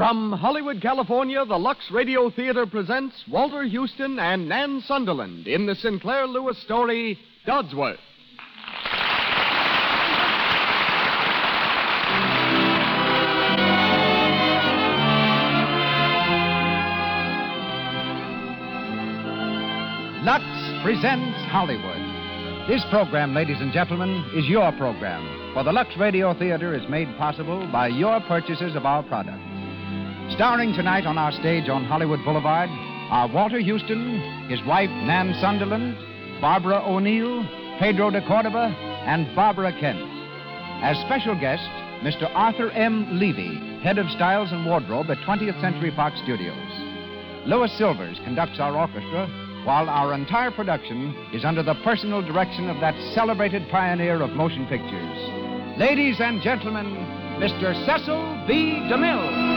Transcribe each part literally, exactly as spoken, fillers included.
From Hollywood, California, the Lux Radio Theater presents Walter Houston and Nan Sunderland in the Sinclair Lewis story, Dodsworth. Lux presents Hollywood. This program, ladies and gentlemen, is your program, for the Lux Radio Theater is made possible by your purchases of our products. Starring tonight on our stage on Hollywood Boulevard are Walter Houston, his wife Nan Sunderland, Barbara O'Neill, Pedro de Cordova, and Barbara Kent. As special guest, Mister Arthur M. Levy, head of styles and wardrobe at twentieth Century Fox Studios. Louis Silvers conducts our orchestra, while our entire production is under the personal direction of that celebrated pioneer of motion pictures. Ladies and gentlemen, Mister Cecil B. DeMille.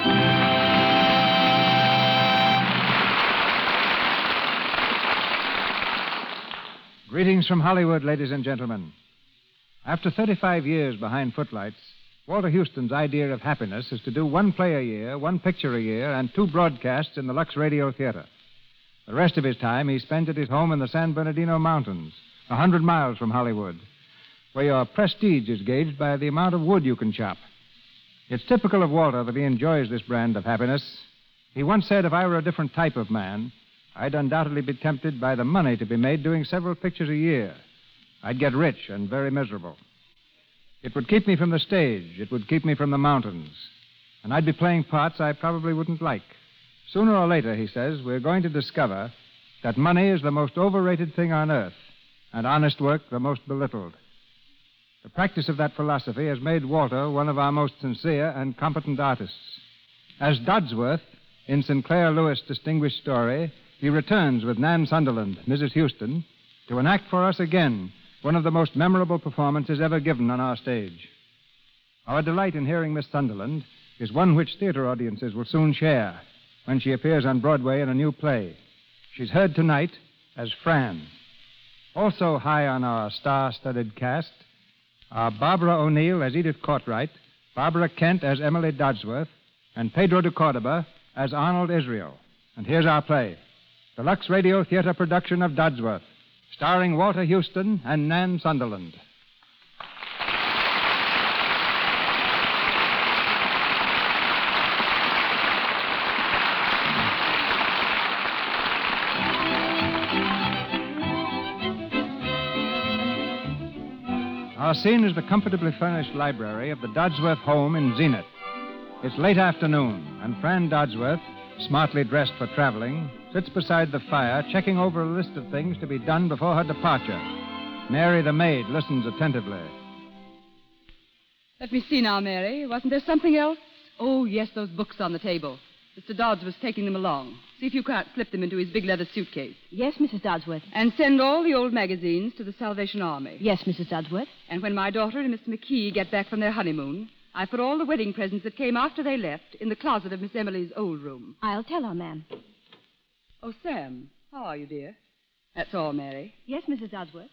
Greetings from Hollywood, ladies and gentlemen. After thirty-five years behind footlights, Walter Houston's idea of happiness is to do one play a year, one picture a year, and two broadcasts in the Lux Radio Theater. The rest of his time he spends at his home in the San Bernardino Mountains, a hundred miles from Hollywood, where your prestige is gauged by the amount of wood you can chop. It's typical of Walter that he enjoys this brand of happiness. He once said, if I were a different type of man, I'd undoubtedly be tempted by the money to be made doing several pictures a year. I'd get rich and very miserable. It would keep me from the stage. It would keep me from the mountains. And I'd be playing parts I probably wouldn't like. Sooner or later, he says, we're going to discover that money is the most overrated thing on earth and honest work the most belittled. The practice of that philosophy has made Walter one of our most sincere and competent artists. As Dodsworth, in Sinclair Lewis' distinguished story, he returns with Nan Sunderland, Missus Houston, to enact for us again one of the most memorable performances ever given on our stage. Our delight in hearing Miss Sunderland is one which theater audiences will soon share when she appears on Broadway in a new play. She's heard tonight as Fran. Also high on our star-studded cast are Barbara O'Neill as Edith Cartwright, Barbara Kent as Emily Dodsworth, and Pedro de Cordova as Arnold Israel. And here's our play, the Lux Radio Theater production of Dodsworth, starring Walter Houston and Nan Sunderland. Our scene is the comfortably furnished library of the Dodsworth home in Zenith. It's late afternoon, and Fran Dodsworth, smartly dressed for traveling, sits beside the fire checking over a list of things to be done before her departure. Mary, the maid, listens attentively. Let me see now, Mary. Wasn't there something else? Oh, yes, those books on the table. Mister Dodds was taking them along. See if you can't slip them into his big leather suitcase. Yes, Missus Dodsworth. And send all the old magazines to the Salvation Army. Yes, Missus Dodsworth. And when my daughter and Mister McKee get back from their honeymoon, I put all the wedding presents that came after they left in the closet of Miss Emily's old room. I'll tell her, ma'am. Oh, Sam, how are you, dear? That's all, Mary. Yes, Missus Dodsworth.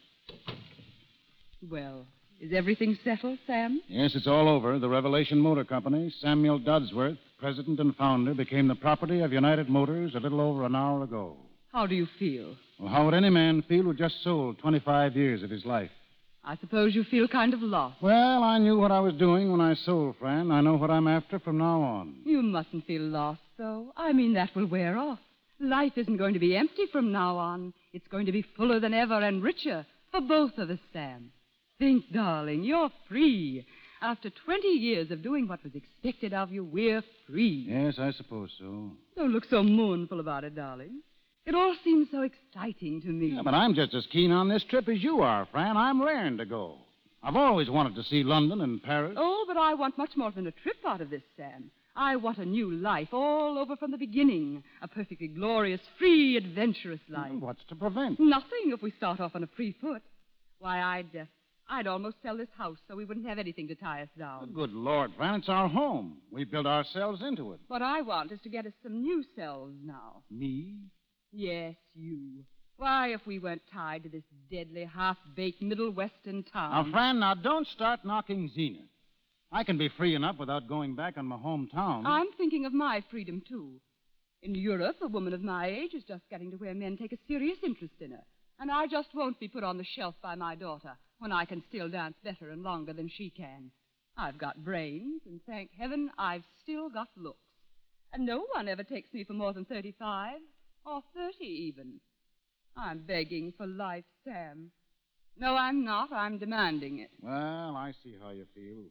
Well, is everything settled, Sam? Yes, it's all over. The Revelation Motor Company, Samuel Dodsworth, president and founder, became the property of United Motors a little over an hour ago. How do you feel? Well, how would any man feel who just sold twenty-five years of his life? I suppose you feel kind of lost. Well, I knew what I was doing when I sold, Fran. I know what I'm after from now on. You mustn't feel lost, though. I mean, that will wear off. Life isn't going to be empty from now on. It's going to be fuller than ever and richer for both of us, Sam. Think, darling, you're free. After twenty years of doing what was expected of you, we're free. Yes, I suppose so. Don't look so mournful about it, darling. It all seems so exciting to me. Yeah, but I'm just as keen on this trip as you are, Fran. I'm raring to go. I've always wanted to see London and Paris. Oh, but I want much more than a trip out of this, Sam. I want a new life all over from the beginning. A perfectly glorious, free, adventurous life. Well, what's to prevent? Nothing if we start off on a free foot. Why, I'd... Uh, I'd almost sell this house so we wouldn't have anything to tie us down. Good Lord, Fran, it's our home. We built ourselves into it. What I want is to get us some new selves now. Me? Yes, you. Why, if we weren't tied to this deadly, half-baked Middle Western town... Now, Fran, now don't start knocking Zenith. I can be free enough without going back on my hometown. I'm thinking of my freedom, too. In Europe, a woman of my age is just getting to where men take a serious interest in her. And I just won't be put on the shelf by my daughter when I can still dance better and longer than she can. I've got brains, and thank heaven I've still got looks. And no one ever takes me for more than thirty-five, or thirty even. I'm begging for life, Sam. No, I'm not. I'm demanding it. Well, I see how you feel.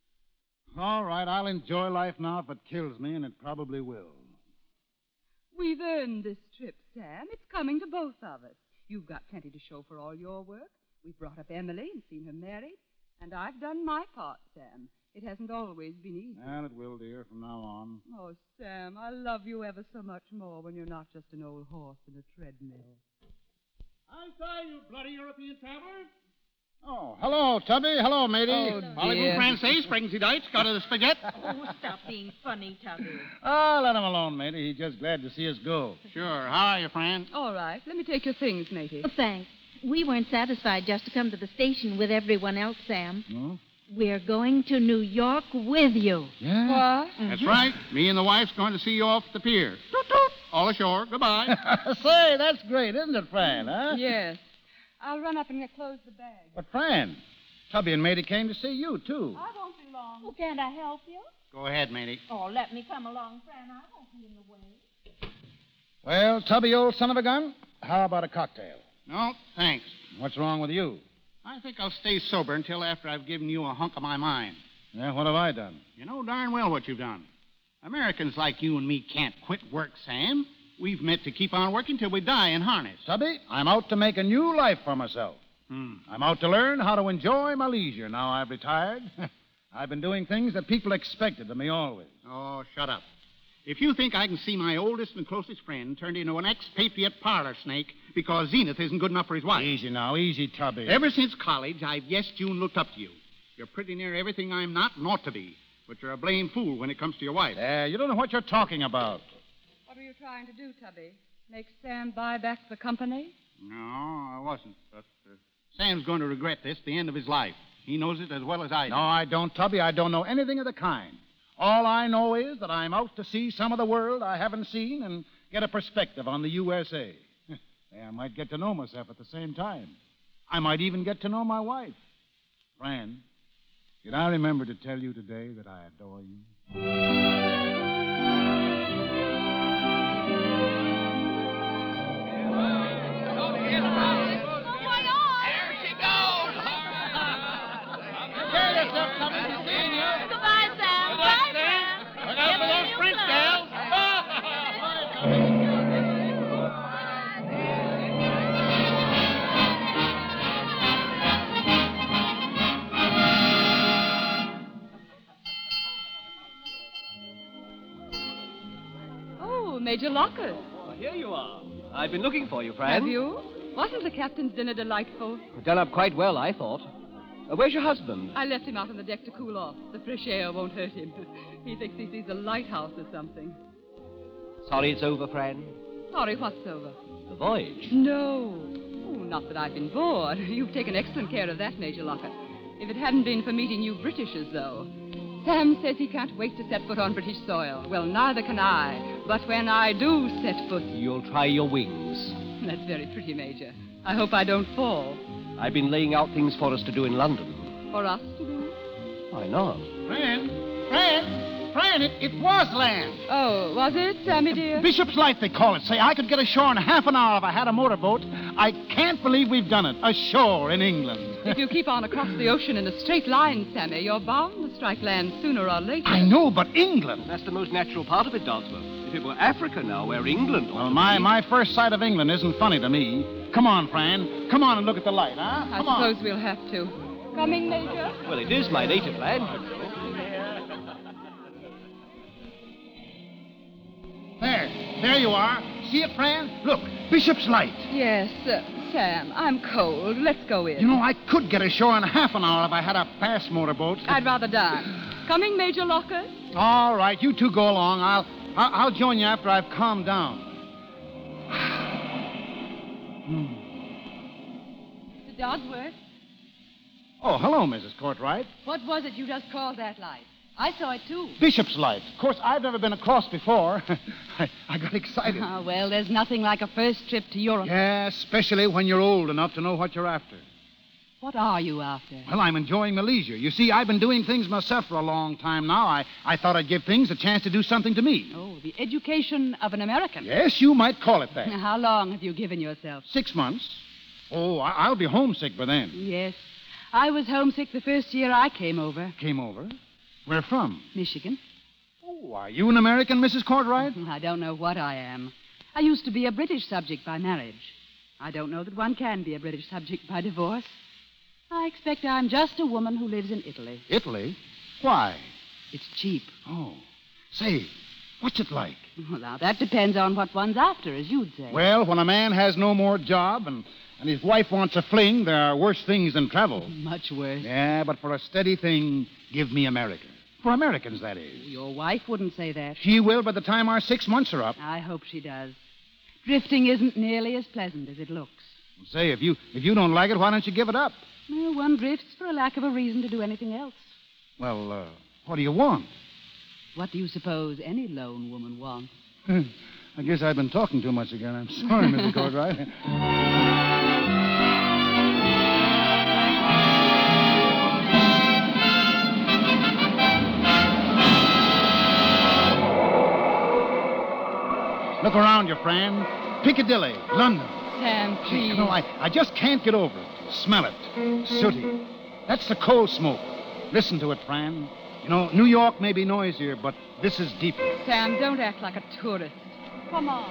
All right, I'll enjoy life now if it kills me, and it probably will. We've earned this trip, Sam. It's coming to both of us. You've got plenty to show for all your work. We've brought up Emily and seen her married. And I've done my part, Sam. It hasn't always been easy. And it will, dear, from now on. Oh, Sam, I love you ever so much more when you're not just an old horse in a treadmill. I say, you bloody European traveler. Oh, hello, Tubby. Hello, matey. Oh, Parlez-vous dear. français, Springsy Dites? Got a spaghetti? Oh, stop being funny, Tubby. Oh, let him alone, matey. He's just glad to see us go. Sure. How are you, friend? All right, let me take your things, matey. Oh, thanks. We weren't satisfied just to come to the station with everyone else, Sam. Hmm? We're going to New York with you. Yeah? What? That's right. Me and the wife's going to see you off the pier. Toot, toot. All ashore. Goodbye. Say, that's great, isn't it, Fran, huh? Yes. I'll run up and close the bag. But, Fran, Tubby and matey came to see you, too. I won't be long. Oh, can't I help you? Go ahead, matey. Oh, let me come along, Fran. I won't be in the way. Well, Tubby, old son of a gun, how about a cocktail? No, thanks. What's wrong with you? I think I'll stay sober until after I've given you a hunk of my mind. Yeah, what have I done? You know darn well what you've done. Americans like you and me can't quit work, Sam. We've meant to keep on working till we die in harness. Tubby, I'm out to make a new life for myself. Hmm. I'm out to learn how to enjoy my leisure now I've retired. I've been doing things that people expected of me always. Oh, shut up. If you think I can see my oldest and closest friend turned into an expatriate parlor snake because Zenith isn't good enough for his wife. Easy now, easy, Tubby. Ever since college, I've guessed you and looked up to you. You're pretty near everything I'm not and ought to be. But you're a blame fool when it comes to your wife. Yeah, you don't know what you're talking about. What were you trying to do, Tubby? Make Sam buy back the company? No, I wasn't. But uh, Sam's going to regret this the end of his life. He knows it as well as I do. No, I don't, Tubby. I don't know anything of the kind. All I know is that I'm out to see some of the world I haven't seen and get a perspective on the U S A. I might get to know myself at the same time. I might even get to know my wife. Fran, did I remember to tell you today that I adore you? Goodbye, Sam. Bye, Fran. Look out for those French gals. Oh, Major Lockett. Well, here you are. I've been looking for you, Fran. Have you? Wasn't the captain's dinner delightful? Done up quite well, I thought. Uh, where's your husband? I left him out on the deck to cool off. The fresh air won't hurt him. He thinks he sees a lighthouse or something. Sorry it's over, Fran. Sorry, what's over? The voyage. No. Oh, not that I've been bored. You've taken excellent care of that, Major Lockett. If it hadn't been for meeting you Britishers, though. Sam says he can't wait to set foot on British soil. Well, neither can I. But when I do set foot... You'll try your wings. That's very pretty, Major. I hope I don't fall. I've been laying out things for us to do in London. For us to do? Why not? Fran, Fran, Fran, it, it was land. Oh, was it, Sammy dear? Bishop's Light, they call it. Say, I could get ashore in half an hour if I had a motorboat. I can't believe we've done it. Ashore in England. If you keep on across the ocean in a straight line, Sammy, you're bound to strike land sooner or later. I know, but England. That's the most natural part of it, Dodsworth. If it were Africa now, where England ought Well, to my, be. my first sight of England isn't funny to me. Come on, Fran. Come on and look at the light, huh? I Come suppose on. we'll have to. Coming, Major? Well, it is my native land, you know. There. There you are. See it, Fran? Look, Bishop's Light. Yes, uh, Sam, I'm cold. Let's go in. You know, I could get ashore in half an hour if I had a fast motorboat. I'd rather dance. Coming, Major Lockett? All right, you two go along. I'll, I'll, I'll join you after I've calmed down. Mister Dodsworth? Oh, hello, Missus Courtright. What was it you just called that light? I saw it, too. Bishop's light. Of course, I've never been across before. I, I got excited. Ah, well, there's nothing like a first trip to Europe. Yeah, especially when you're old enough to know what you're after. What are you after? Well, I'm enjoying my leisure. You see, I've been doing things myself for a long time now. I, I thought I'd give things a chance to do something to me. Oh, the education of an American. Yes, you might call it that. How long have you given yourself? Six months. Oh, I, I'll be homesick by then. Yes. I was homesick the first year I came over. Came over? Where from? Michigan. Oh, are you an American, Missus Courtright? I don't know what I am. I used to be a British subject by marriage. I don't know that one can be a British subject by divorce. I expect I'm just a woman who lives in Italy. Italy? Why? It's cheap. Oh. Say, what's it like? Well, now, that depends on what one's after, as you'd say. Well, when a man has no more job and, and his wife wants a fling, there are worse things than travel. Much worse. Yeah, but for a steady thing, give me America. For Americans, that is. Your wife wouldn't say that. She will by the time our six months are up. I hope she does. Drifting isn't nearly as pleasant as it looks. Say, if you if you don't like it, why don't you give it up? Well, one drifts for a lack of a reason to do anything else. Well, uh, what do you want? What do you suppose any lone woman wants? I guess I've been talking too much again. I'm sorry, Missus Courtright. Look around you, friend. Piccadilly, London. Sam, please. You know, I, I just can't get over it. Smell it. Sooty. That's the coal smoke. Listen to it, Fran. You know, New York may be noisier, but this is deeper. Sam, don't act like a tourist. Come on.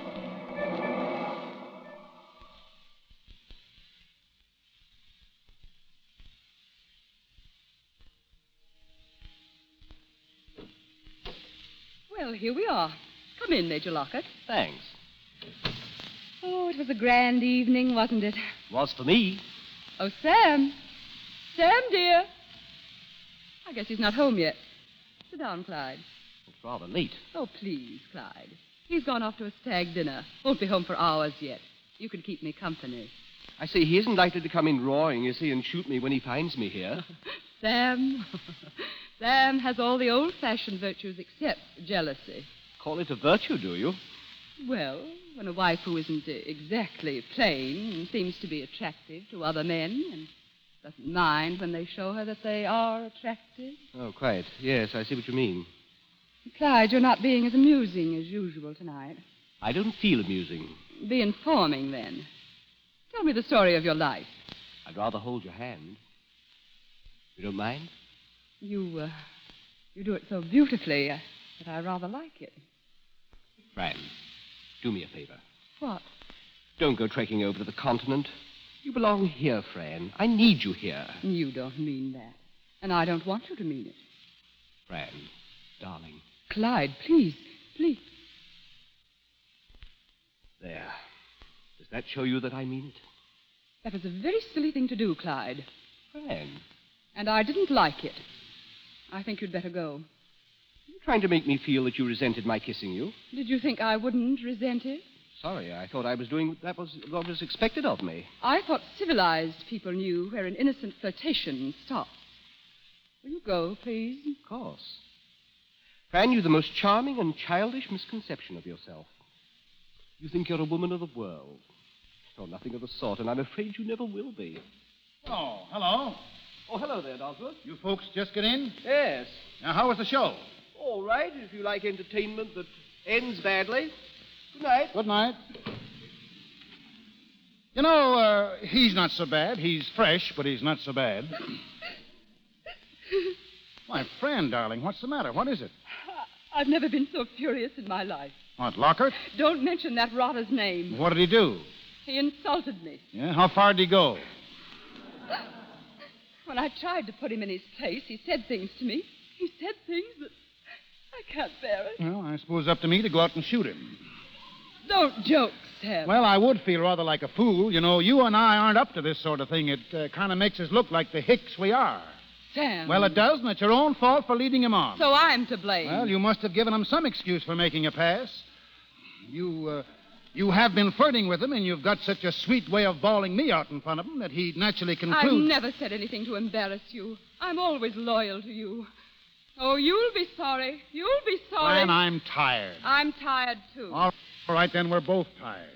Well, here we are. Come in, Major Lockett. Thanks. Oh, it was a grand evening, wasn't it? Was for me. Oh, Sam. Sam, dear. I guess he's not home yet. Sit down, Clyde. It's rather late. Oh, please, Clyde. He's gone off to a stag dinner. Won't be home for hours yet. You can keep me company. I say, he isn't likely to come in roaring, is he, and shoot me when he finds me here. Sam. Sam has all the old-fashioned virtues except jealousy. Call it a virtue, do you? Well, when a wife who isn't uh, exactly plain and seems to be attractive to other men and doesn't mind when they show her that they are attractive. Oh, quite. Yes, I see what you mean. Clyde, you're not being as amusing as usual tonight. I don't feel amusing. Be informing, then. Tell me the story of your life. I'd rather hold your hand. You don't mind? You, uh, you do it so beautifully uh, that I rather like it. Fran, do me a favor. What? Don't go trekking over to the continent. You belong here, Fran. I need you here. You don't mean that. And I don't want you to mean it. Fran, darling. Clyde, please, please. There. Does that show you that I mean it? That was a very silly thing to do, Clyde. Fran. And I didn't like it. I think you'd better go. You're trying to make me feel that you resented my kissing you. Did you think I wouldn't resent it? Sorry, I thought I was doing that was what was expected of me. I thought civilized people knew where an innocent flirtation stops. Will you go, please? Of course. Fran, you've the most charming and childish misconception of yourself. You think you're a woman of the world. You're nothing of the sort, and I'm afraid you never will be. Oh, hello. Oh, hello there, Dodsworth. You folks just get in? Yes. Now, how was the show? All right, if you like entertainment that ends badly. Good night. Good night. You know, uh, he's not so bad. He's fresh, but he's not so bad. My friend, darling, what's the matter? What is it? I've never been so furious in my life. What, Lockhart? Don't mention that rotter's name. What did he do? He insulted me. Yeah? How far did he go? When I tried to put him in his place, he said things to me. He said things that I can't bear it. Well, I suppose up to me to go out and shoot him. Don't joke, Sam. Well, I would feel rather like a fool. You know, you and I aren't up to this sort of thing. It uh, kind of makes us look like the hicks we are. Sam. Well, it does, and it's your own fault for leading him on. So I'm to blame. Well, you must have given him some excuse for making a pass. You, uh, You have been flirting with him, and you've got such a sweet way of bawling me out in front of him that he naturally concludes... I've never said anything to embarrass you. I'm always loyal to you. Oh, you'll be sorry. You'll be sorry. Fran, I'm tired. I'm tired, too. All right, then, we're both tired.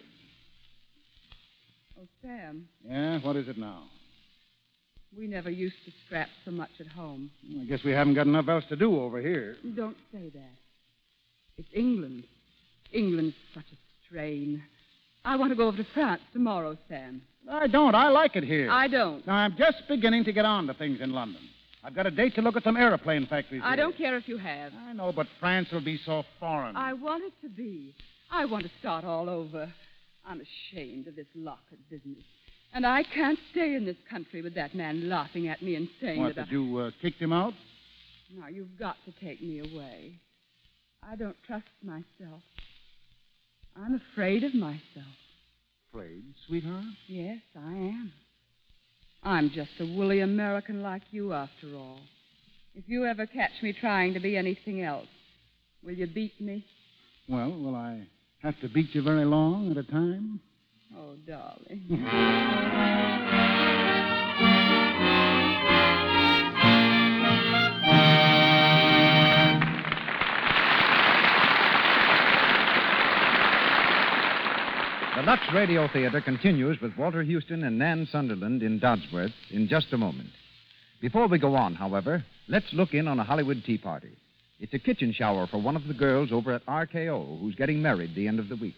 Oh, Sam, Yeah, what is it now? we never used to scrap so much at home. I guess we haven't got enough else to do over here. Don't say that. It's England. England's such a strain. I want to go over to France tomorrow, Sam. I don't. I like it here. I don't. Now, I'm just beginning to get on to things in London. I've got a date to look at some aeroplane factories I here. don't care if you have. I know, but France will be so foreign. I want it to be. I want to start all over. I'm ashamed of this locket business. And I can't stay in this country with that man laughing at me and saying What, that did you uh, kick him out? I... Now, you've got to take me away. I don't trust myself. I'm afraid of myself. Afraid, sweetheart? Yes, I am. I'm just a woolly American like you, after all. If you ever catch me trying to be anything else, will you beat me? Well, will I have to beat you very long at a time? Oh, darling. The Lux Radio Theater continues with Walter Houston and Nan Sunderland in Dodsworth in just a moment. Before we go on, however, let's look in on a Hollywood tea party. It's a kitchen shower for one of the girls over at R K O who's getting married the end of the week.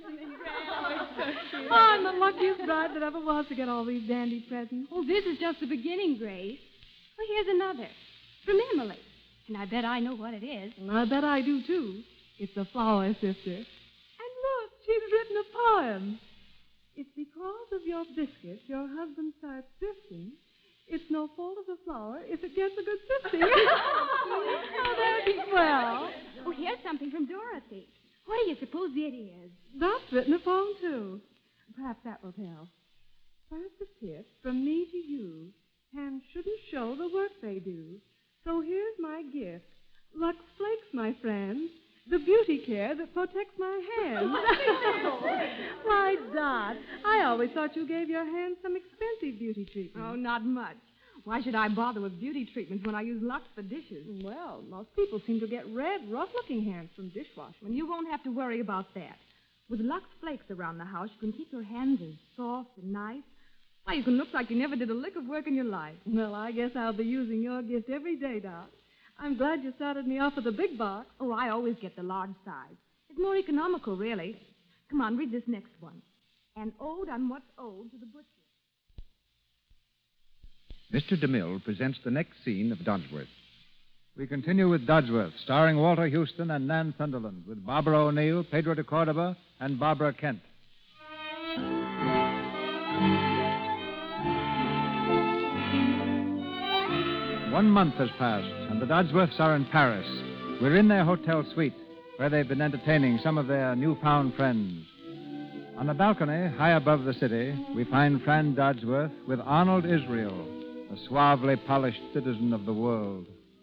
Oh, I'm the luckiest bride that ever was to get all these dandy presents. Oh, this is just the beginning, Grace. Well, here's another. From Emily. And I bet I know what it is. And I bet I do, too. It's a flower sister. And look, she's written a poem. It's because of your biscuit your husband starts drifting. It's no fault of the flower if it gets a good sifting. Oh, that'd be swell. Oh, here's something from Dorothy. What do you suppose it is? That's written a poem, too. Perhaps that will tell. First a tip from me to you. Hands shouldn't show the work they do. So here's my gift. Lux Flakes, my friend. The beauty care that protects my hands. Why, Dot, I always thought you gave your hands some expensive beauty treatment. Oh, not much. Why should I bother with beauty treatments when I use Lux for dishes? Well, most people seem to get red, rough-looking hands from dishwashing. And you won't have to worry about that. With Lux Flakes around the house, you can keep your hands as soft and nice. Why, you can look like you never did a lick of work in your life. Well, I guess I'll be using your gift every day, Dot. I'm glad you started me off with a big box. Oh, I always get the large size. It's more economical, really. Come on, read this next one. An ode on what's owed to the butcher. Mister DeMille presents the next scene of Dodsworth. We continue with Dodsworth, starring Walter Houston and Nan Sunderland, with Barbara O'Neill, Pedro de Cordova, and Barbara Kent. One month has passed, and the Dodsworths are in Paris. We're in their hotel suite, where they've been entertaining some of their newfound friends. On a balcony high above the city, we find Fran Dodsworth with Arnold Israel, a suavely polished citizen of the world.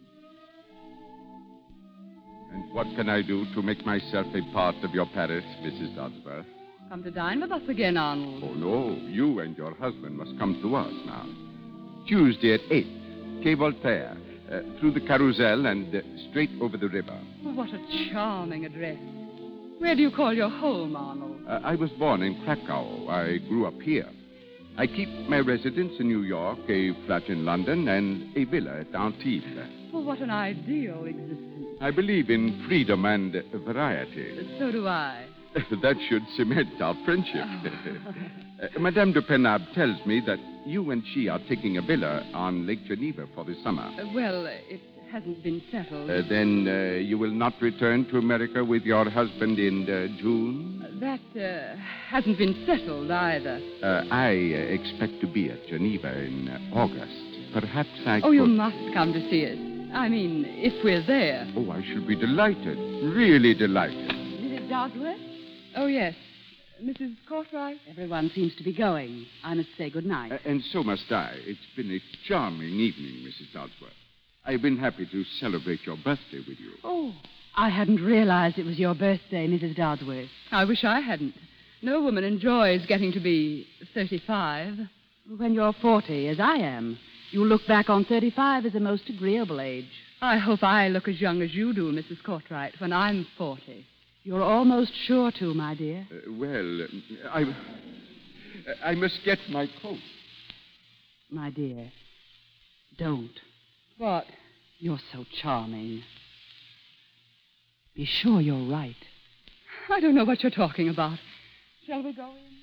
And what can I do to make myself a part of your Paris, Missus Dodsworth? Come to dine with us again, Arnold. Oh, no. You and your husband must come to us now. Tuesday at eight, Quai Voltaire, uh, through the Carousel and uh, straight over the river. Oh, what a charming address. Where do you call your home, Arnold? Uh, I was born in Krakow. I grew up here. I keep my residence in New York, a flat in London, and a villa at Antibes. Oh, what an ideal existence. I believe in freedom and variety. So do I. That should cement our friendship. uh, Madame de Penab tells me that you and she are taking a villa on Lake Geneva for the summer. Uh, well, uh, it hasn't been settled. Uh, then uh, you will not return to America with your husband in uh, June? Uh, that uh, hasn't been settled either. Uh, I uh, expect to be at Geneva in uh, August. Perhaps I Oh, could... you must come to see us. I mean, if we're there. Oh, I shall be delighted. Really delighted. Missus Dodsworth? Oh, yes. Missus Cartwright? Everyone seems to be going. I must say good night. Uh, and so must I. It's been a charming evening, Missus Dodsworth. I've been happy to celebrate your birthday with you. Oh, I hadn't realized it was your birthday, Missus Dodsworth. I wish I hadn't. No woman enjoys getting to be thirty-five. When you're forty, as I am, you look back on thirty-five as a most agreeable age. I hope I look as young as you do, Missus Courtright, when I'm forty. You're almost sure to, my dear. Uh, well, uh, I, I must get my coat. My dear, don't. What? You're so charming. Be sure you're right. I don't know what you're talking about. Shall we go in?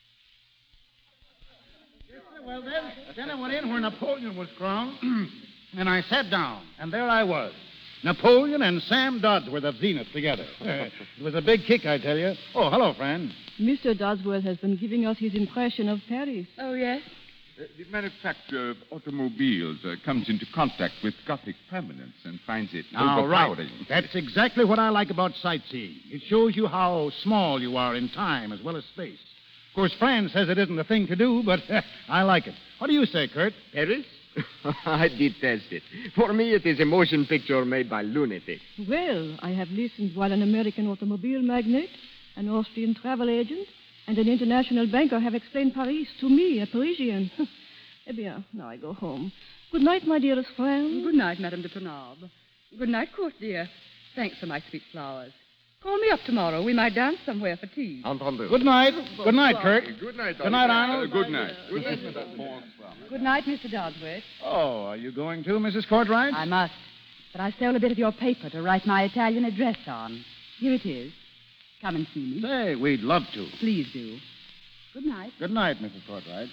Well, then, then I went in where Napoleon was crowned, and I sat down, and there I was. Napoleon and Sam Dodsworth of Zenith together. It was a big kick, I tell you. Oh, hello, friend. Mister Dodsworth has been giving us his impression of Paris. Oh, yes? Uh, the manufacturer of automobiles uh, comes into contact with Gothic permanence and finds it All right. overpowering. That's exactly what I like about sightseeing. It shows you how small you are in time as well as space. Of course, Fran says it isn't the thing to do, but I like it. What do you say, Kurt? Paris? I detest it. For me, it is a motion picture made by lunatics. Well, I have listened while an American automobile magnate, an Austrian travel agent, and an international banker have explained Paris to me, a Parisian. Eh bien, now I go home. Good night, my dearest friend. Good night, Madame de Penab. Good night, Court, dear. Thanks for my sweet flowers. Call me up tomorrow. We might dance somewhere for tea. Entendu. Good night. Good night, Kurt. Good night, Good night, Arnold. Uh, good night. Good night, Madame. Good night, Mister Dodsworth. Oh, are you going too, Missus Courtright? I must. But I stole a bit of your paper to write my Italian address on. Here it is. Come and see me. Say, we'd love to. Please do. Good night. Good night, Missus Courtright.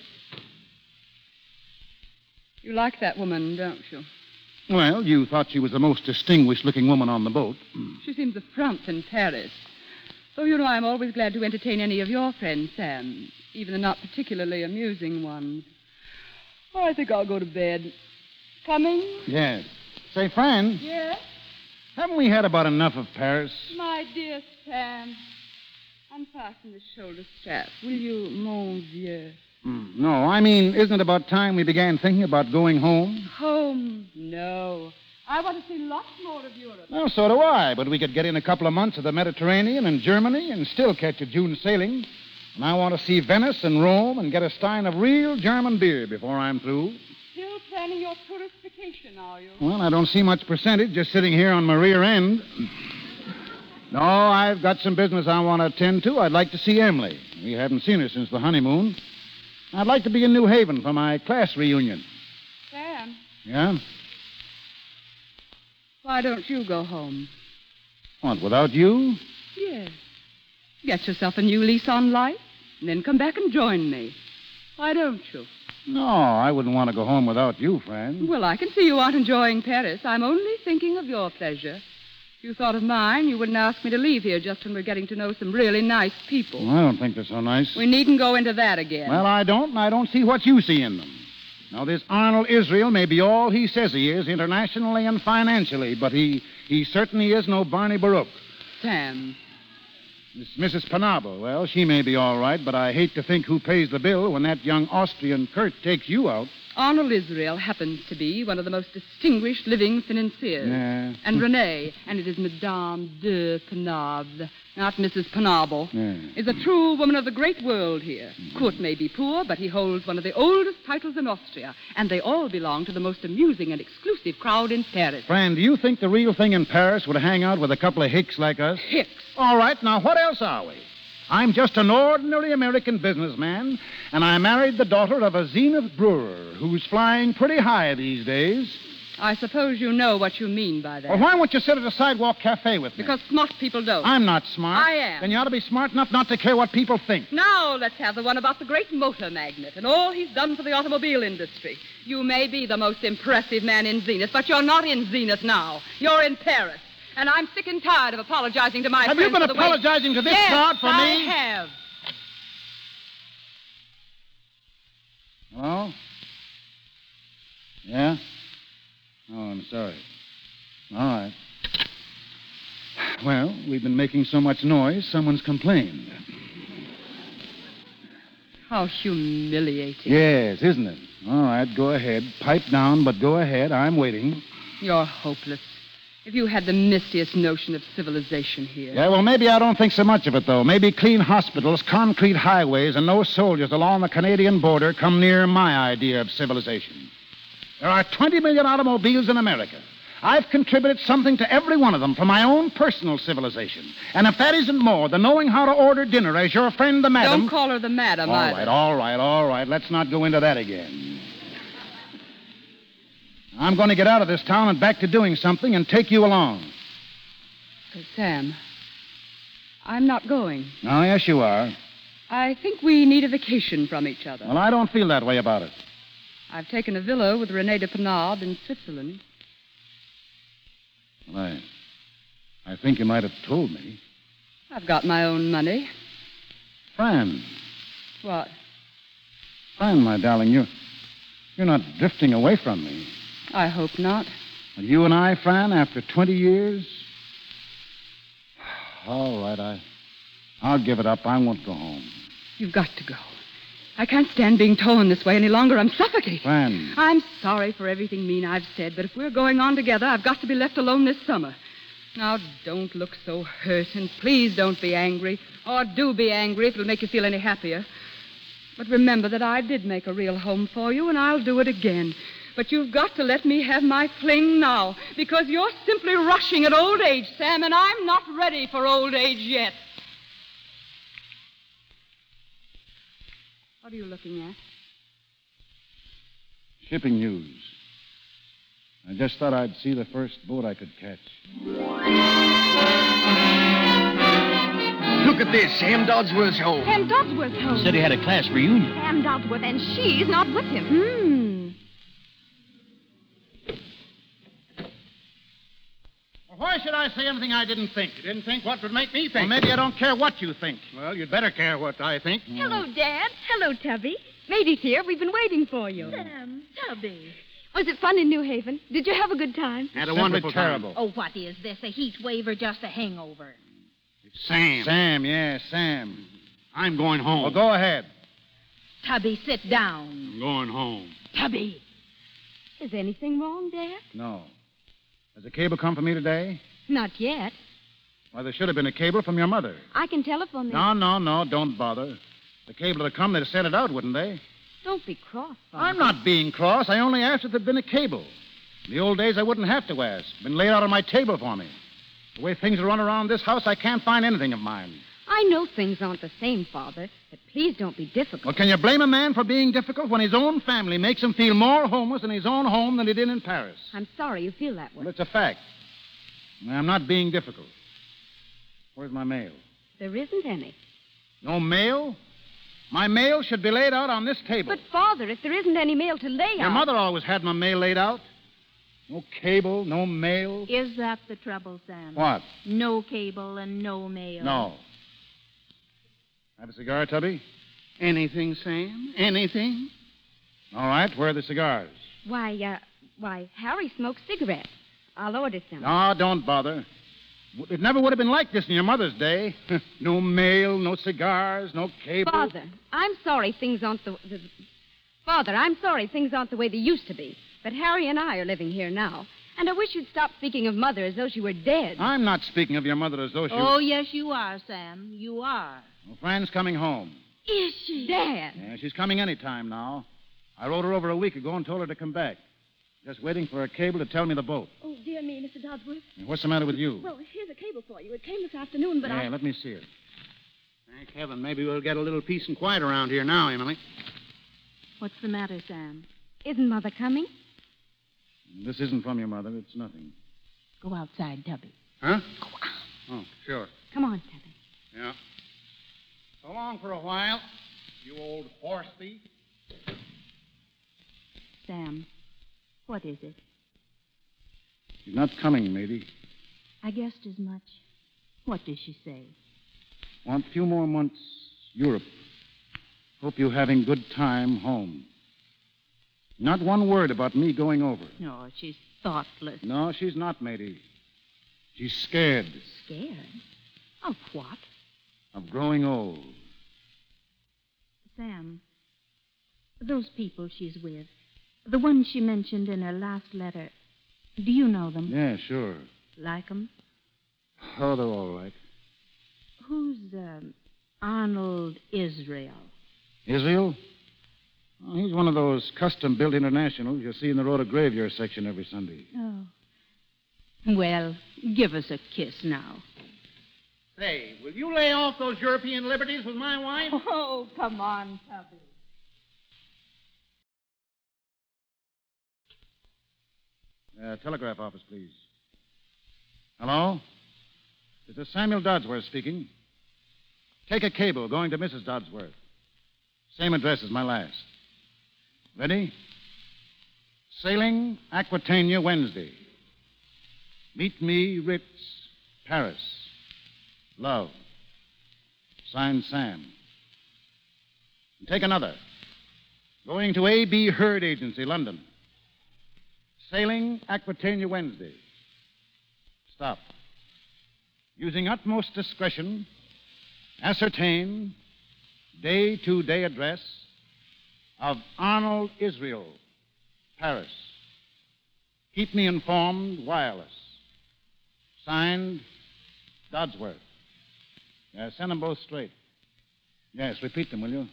You like that woman, don't you? Well, you thought she was the most distinguished-looking woman on the boat. She seems a frump in Paris. Though, you know, I'm always glad to entertain any of your friends, Sam, even the not particularly amusing ones. Oh, I think I'll go to bed. Coming? Yes. Say, Fran, Yes? haven't we had about enough of Paris? My dear Sam, unfasten the shoulder strap, will you, mon vieux? Mm, no, I mean, isn't it about time we began thinking about going home? Home? No. I want to see lots more of Europe. Well, so do I, but we could get in a couple of months of the Mediterranean and Germany and still catch a June sailing. And I want to see Venice and Rome and get a stein of real German beer before I'm through. Still planning your tourist vacation, are you? Well, I don't see much percentage just sitting here on my rear end. No, I've got some business I want to attend to. I'd like to see Emily. We haven't seen her since the honeymoon. I'd like to be in New Haven for my class reunion. Sam, Yeah? why don't you go home? What, without you? Yes. Get yourself a new lease on life, and then come back and join me. Why don't you? No, I wouldn't want to go home without you, Fran. Well, I can see you aren't enjoying Paris. I'm only thinking of your pleasure. If you thought of mine, you wouldn't ask me to leave here just when we're getting to know some really nice people. Well, I don't think they're so nice. We needn't go into that again. Well, I don't, and I don't see what you see in them. Now, this Arnold Israel may be all he says he is, internationally and financially, but he, he certainly is no Barney Baruch. Sam. This Missus Penable, well, she may be all right, but I hate to think who pays the bill when that young Austrian Kurt takes you out. Arnold Israel happens to be one of the most distinguished living financiers. Yeah. And Renee, and it is Madame de Penable, not Missus Penable, Yeah. is a true woman of the great world here. Kurt may be poor, but he holds one of the oldest titles in Austria, and they all belong to the most amusing and exclusive crowd in Paris. Fran, do you think the real thing in Paris would hang out with a couple of hicks like us? Hicks? All right, now what else are we? I'm just an ordinary American businessman, and I married the daughter of a Zenith brewer who's flying pretty high these days. I suppose you know what you mean by that. Well, why won't you sit at a sidewalk cafe with me? Because smart people don't. I'm not smart. I am. Then you ought to be smart enough not to care what people think. Now let's have the one about the great motor magnate and all he's done for the automobile industry. You may be the most impressive man in Zenith, but you're not in Zenith now. You're in Paris. And I'm sick and tired of apologizing to my Have friends you been for the way- apologizing to this yes, crowd for I me? have. Hello? Yeah? Oh, I'm sorry. All right. Well, we've been making so much noise, someone's complained. How humiliating. Yes, isn't it? All right, go ahead. Pipe down, but go ahead. I'm waiting. You're hopeless. If you had the mistiest notion of civilization here. Yeah, well, maybe I don't think so much of it, though. Maybe clean hospitals, concrete highways, and no soldiers along the Canadian border come near my idea of civilization. There are twenty million automobiles in America. I've contributed something to every one of them for my own personal civilization. And if that isn't more than knowing how to order dinner as your friend the madam... Don't call her the madam, All either. right, all right, all right. Let's not go into that again. I'm going to get out of this town and back to doing something and take you along. Uh, Sam, I'm not going. Oh, yes, you are. I think we need a vacation from each other. Well, I don't feel that way about it. I've taken a villa with René de Penard in Switzerland. Well, I, I think you might have told me. I've got my own money. Fran. What? Fran, my darling, you, you're not drifting away from me. I hope not. Well, you and I, Fran, after twenty years? All right, I, I'll give it up. I won't go home. You've got to go. I can't stand being torn this way any longer. I'm suffocating. Fran. I'm sorry for everything mean I've said, but if we're going on together, I've got to be left alone this summer. Now, don't look so hurt, and please don't be angry. Or do be angry if it'll make you feel any happier. But remember that I did make a real home for you, and I'll do it again. But you've got to let me have my fling now, because you're simply rushing at old age, Sam, and I'm not ready for old age yet. What are you looking at? Shipping news. I just thought I'd see the first boat I could catch. Look at this, Sam Dodsworth's home. Sam Dodsworth's home. Said he had a class reunion. Sam Dodsworth, and she's not with him. Hmm. Well, why should I say anything I didn't think? You didn't think what would make me Well, think. maybe I don't care what you think. Well, you'd better care what I think. Hello, Dad. Hello, Tubby. Matey's here. We've been waiting for you. Sam, Tubby. Was it fun in New Haven? Did you have a good time? Had a Simply wonderful terrible. Oh, what is this? A heat wave or just a hangover? It's Sam. Sam, yeah, Sam. I'm going home. Well, go ahead. Tubby, sit down. I'm going home. Tubby. Is anything wrong, Dad? No. Has a cable come for me today? Not yet. Why, there should have been a cable from your mother. I can telephone them. No, no, no, don't bother. The cable had come, they'd have sent it out, wouldn't they? Don't be cross, Father. I'm not being cross. I only asked if there'd been a cable. In the old days, I wouldn't have to ask. Been laid out on my table for me. The way things are run around this house, I can't find anything of mine. I know things aren't the same, Father, but please don't be difficult. Well, can you blame a man for being difficult when his own family makes him feel more homeless in his own home than he did in Paris? I'm sorry you feel that way. Well, it's a fact. I'm not being difficult. Where's my mail? There isn't any. No mail? My mail should be laid out on this table. But, Father, if there isn't any mail to lay Your out... mother always had my mail laid out. No cable, no mail. Is that the trouble, Sam? What? No cable and no mail. No. Have a cigar, Tubby? Anything, Sam? Anything? All right, where are the cigars? Why, uh, why, Harry smokes cigarettes. I'll order some. No, don't bother. It never would have been like this in your mother's day. No mail, no cigars, no cable. Father, I'm sorry things aren't the, the... Father, I'm sorry things aren't the way they used to be. But Harry and I are living here now. And I wish you'd stop speaking of Mother as though she were dead. I'm not speaking of your mother as though she... Oh, yes, you are, Sam. You are. Well, Fran's coming home. Is she? Dad. Yeah, she's coming any time now. I wrote her over a week ago and told her to come back. Just waiting for a cable to tell me the boat. Oh, dear me, Mister Dodsworth. What's the matter with you? Well, here's a cable for you. It came this afternoon, but yeah, I... let me see it. Thank heaven. Maybe we'll get a little peace and quiet around here now, Emily. What's the matter, Sam? Isn't Mother coming? This isn't from your mother. It's nothing. Go outside, Tubby. Huh? Oh, sure. Come on, Tubby. Yeah. So long for a while, you old horse thief. Sam, what is it? She's not coming, matey. I guessed as much. What does she say? Want a few more months, Europe. Hope you're having good time home. Not one word about me going over. No, she's thoughtless. No, she's not, matey. She's scared. Scared? Of what? Of growing old. Sam, those people she's with, the ones she mentioned in her last letter, do you know them? Yeah, sure. Like 'em? Oh, they're all right. Who's um, Arnold Israel? Israel? Oh, he's one of those custom-built internationals you see in the Rhoda Graveyard section every Sunday. Oh. Well, give us a kiss now. Say, will you lay off those European liberties with my wife? Oh, come on, Tubby. Uh, telegraph office, please. Hello? This is Samuel Dodsworth speaking. Take a cable going to Missus Dodsworth. Same address as my last. Ready? Sailing Aquitania Wednesday. Meet me, Ritz, Paris. Love. Signed, Sam. And take another. Going to A B. Hurd Agency, London. Sailing Aquitania Wednesday. Stop. Using utmost discretion, ascertain day-to-day address of Arnold Israel, Paris. Keep me informed, wireless. Signed, Dodsworth. Yeah, send them both straight. Yes, repeat them, will you?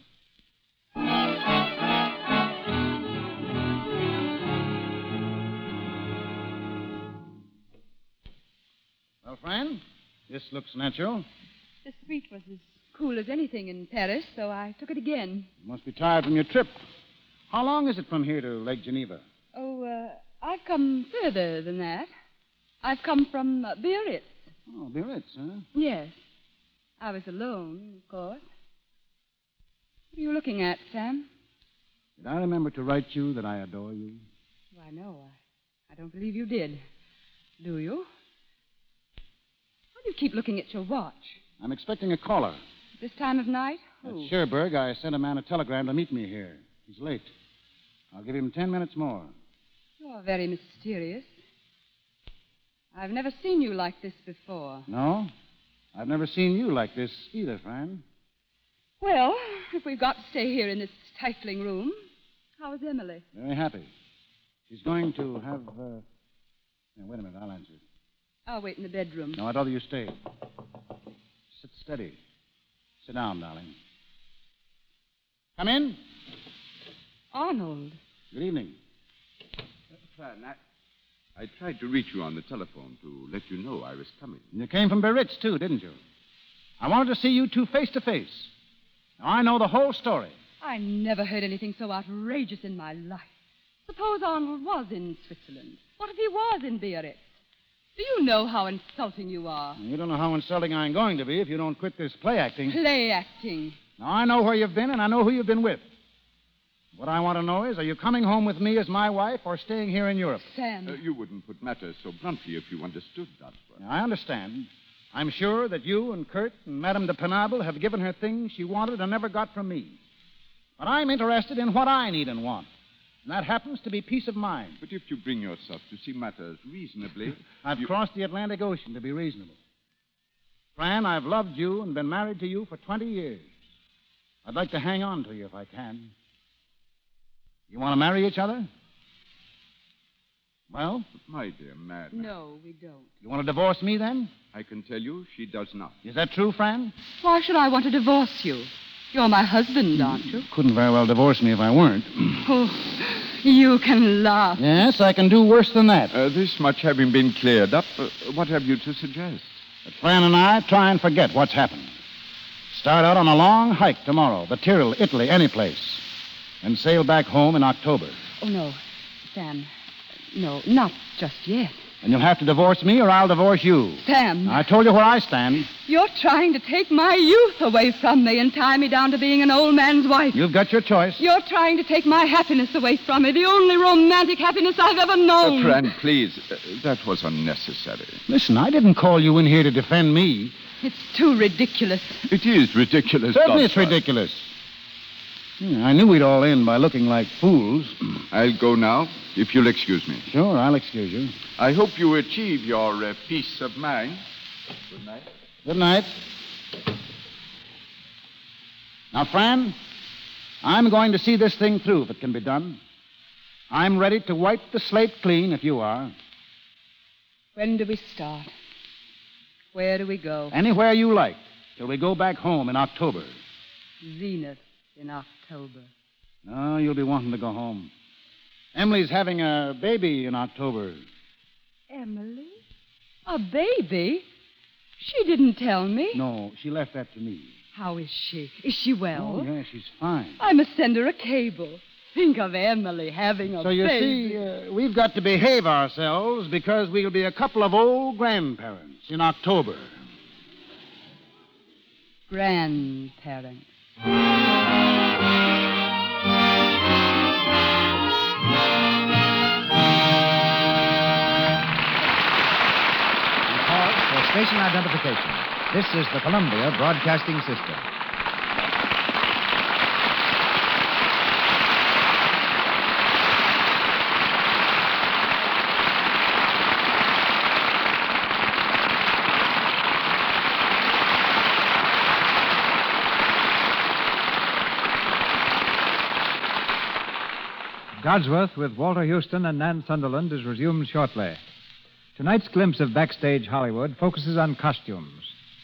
Well, Fran, this looks natural. The suite was as cool as anything in Paris, so I took it again. You must be tired from your trip. How long is it from here to Lake Geneva? Oh, uh, I've come further than that. I've come from uh, Biarritz. Oh, Biarritz, huh? Yes. I was alone, of course. What are you looking at, Sam? Did I remember to write you that I adore you? Why, no. I, I don't believe you did. Do you? Why do you keep looking at your watch? I'm expecting a caller. This time of night? At Who? Cherbourg, I sent a man a telegram to meet me here. He's late. I'll give him ten minutes more. You're very mysterious. I've never seen you like this before. No? I've never seen you like this either, Fran. Well, if we've got to stay here in this stifling room, how is Emily? Very happy. She's going to have, uh... Now, wait a minute, I'll answer it. I'll wait in the bedroom. No, I'd rather you stay. Sit steady. Sit down, darling. Come in. Arnold. Good evening. Fran, I, I tried to reach you on the telephone to let you know I was coming. You came from Biarritz, too, didn't you? I wanted to see you two face to face. Now, I know the whole story. I never heard anything so outrageous in my life. Suppose Arnold was in Switzerland. What if he was in Biarritz? Do you know how insulting you are? You don't know how insulting I'm going to be if you don't quit this play acting. Play acting. Now, I know where you've been, and I know who you've been with. What I want to know is, are you coming home with me as my wife or staying here in Europe? Sam. Uh, you wouldn't put matters so bluntly if you understood, Dodsworth. Now, I understand. I'm sure that you and Kurt and Madame de Penable have given her things she wanted and never got from me. But I'm interested in what I need and want. And that happens to be peace of mind. But if you bring yourself to see matters reasonably... I've you... crossed the Atlantic Ocean to be reasonable. Fran, I've loved you and been married to you for twenty years. I'd like to hang on to you if I can. You want to marry each other? Well? But my dear madam. No, we don't. You want to divorce me, then? I can tell you she does not. Is that true, Fran? Why should I want to divorce you? You're my husband, aren't you? Couldn't very well divorce me if I weren't. Oh, you can laugh. Yes, I can do worse than that. Uh, this much having been cleared up, uh, what have you to suggest? That Fran and I try and forget what's happened. Start out on a long hike tomorrow, the Tyrol, Italy, any place, and sail back home in October. Oh, no, Sam. No, not just yet. And you'll have to divorce me or I'll divorce you. Sam. I told you where I stand. You're trying to take my youth away from me and tie me down to being an old man's wife. You've got your choice. You're trying to take my happiness away from me, the only romantic happiness I've ever known. Uh, Fran, please, uh, that was unnecessary. Listen, I didn't call you in here to defend me. It's too ridiculous. It is ridiculous. Certainly it's ridiculous. Yeah, I knew we'd all end by looking like fools. I'll go now, if you'll excuse me. Sure, I'll excuse you. I hope you achieve your uh, peace of mind. Good night. Good night. Now, Fran, I'm going to see this thing through if it can be done. I'm ready to wipe the slate clean if you are. When do we start? Where do we go? Anywhere you like, till we go back home in October. Zenith in October. No, you'll be wanting to go home. Emily's having a baby in October. Emily? A baby? She didn't tell me. No, she left that to me. How is she? Is she well? Oh, yeah, she's fine. I must send her a cable. Think of Emily having a So you baby. see, uh, we've got to behave ourselves because we'll be a couple of old grandparents in October. Grandparents. For station identification, this is the Columbia Broadcasting System. Codsworth with Walter Houston and Nan Sunderland is resumed shortly. Tonight's glimpse of backstage Hollywood focuses on costumes.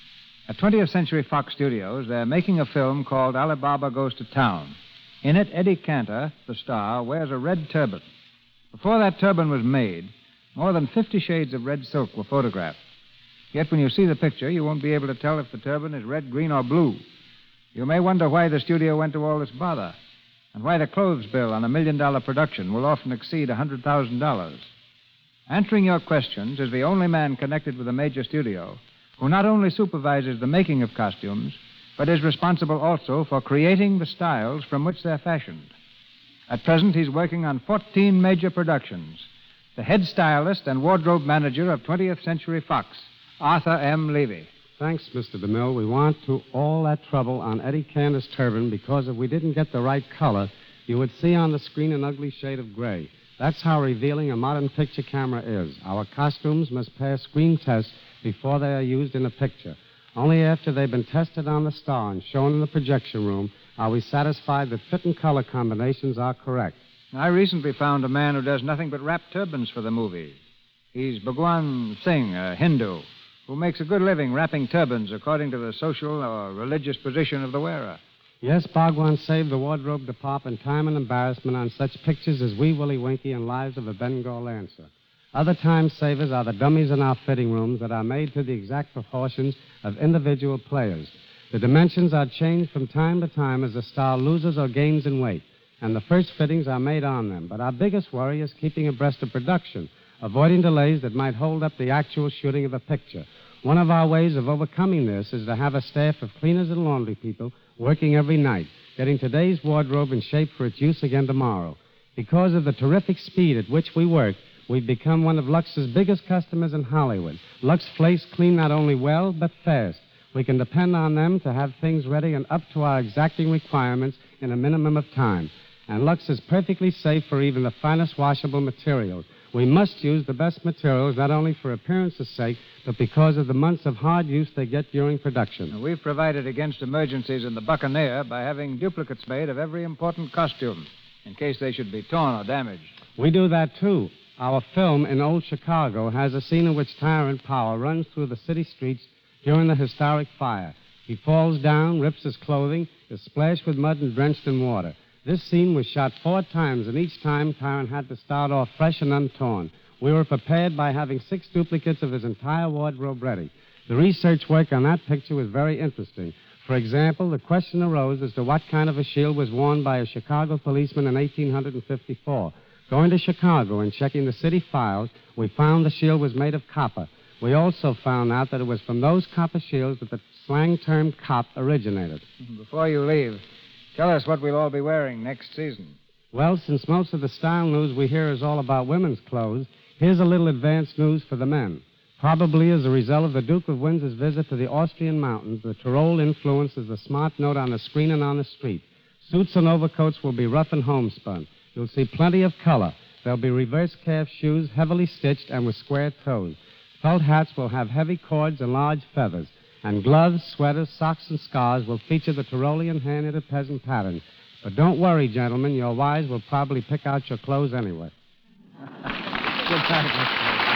At twentieth Century Fox Studios, they're making a film called Alibaba Goes to Town. In it, Eddie Cantor, the star, wears a red turban. Before that turban was made, more than fifty shades of red silk were photographed. Yet when you see the picture, you won't be able to tell if the turban is red, green, or blue. You may wonder why the studio went to all this bother, and why the clothes bill on a million-dollar production will often exceed one hundred thousand dollars. Answering your questions is the only man connected with a major studio who not only supervises the making of costumes, but is responsible also for creating the styles from which they're fashioned. At present, he's working on fourteen major productions. The head stylist and wardrobe manager of twentieth Century Fox, Arthur M. Levy. Thanks, Mister DeMille. We want to all that trouble on Eddie Cantor's turban because if we didn't get the right color, you would see on the screen an ugly shade of gray. That's how revealing a modern picture camera is. Our costumes must pass screen tests before they are used in a picture. Only after they've been tested on the star and shown in the projection room are we satisfied that fit and color combinations are correct. I recently found a man who does nothing but wrap turbans for the movies. He's Bhagwan Singh, a Hindu, who makes a good living wrapping turbans according to the social or religious position of the wearer. Yes, Bhagwan saved the wardrobe department time and embarrassment on such pictures as Wee Willie Winky and Lives of a Bengal Lancer. Other time savers are the dummies in our fitting rooms that are made to the exact proportions of individual players. The dimensions are changed from time to time as the star loses or gains in weight, and the first fittings are made on them. But our biggest worry is keeping abreast of production, avoiding delays that might hold up the actual shooting of a picture. One of our ways of overcoming this is to have a staff of cleaners and laundry people working every night, getting today's wardrobe in shape for its use again tomorrow. Because of the terrific speed at which we work, we've become one of Lux's biggest customers in Hollywood. Lux flakes clean not only well, but fast. We can depend on them to have things ready and up to our exacting requirements in a minimum of time. And Lux is perfectly safe for even the finest washable materials. We must use the best materials not only for appearance's sake, but because of the months of hard use they get during production. We've provided against emergencies in the Buccaneer by having duplicates made of every important costume in case they should be torn or damaged. We do that, too. Our film in Old Chicago has a scene in which Tyrant Power runs through the city streets during the historic fire. He falls down, rips his clothing, is splashed with mud and drenched in water. This scene was shot four times, and each time Tyrant had to start off fresh and untorn. We were prepared by having six duplicates of his entire wardrobe ready. The research work on that picture was very interesting. For example, the question arose as to what kind of a shield was worn by a Chicago policeman in eighteen fifty-four. Going to Chicago and checking the city files, we found the shield was made of copper. We also found out that it was from those copper shields that the slang term cop originated. Before you leave, tell us what we'll all be wearing next season. Well, since most of the style news we hear is all about women's clothes, here's a little advanced news for the men. Probably as a result of the Duke of Windsor's visit to the Austrian mountains, the Tyrol influence is the smart note on the screen and on the street. Suits and overcoats will be rough and homespun. You'll see plenty of color. There'll be reverse calf shoes, heavily stitched and with square toes. Felt hats will have heavy cords and large feathers. And gloves, sweaters, socks, and scarves will feature the Tyrolean hand-knitted peasant pattern. But don't worry, gentlemen. Your wives will probably pick out your clothes anyway. Good night, Mister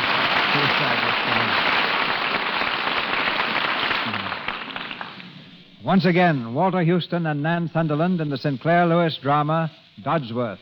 Once again, Walter Houston and Nan Sunderland in the Sinclair Lewis drama, Dodsworth.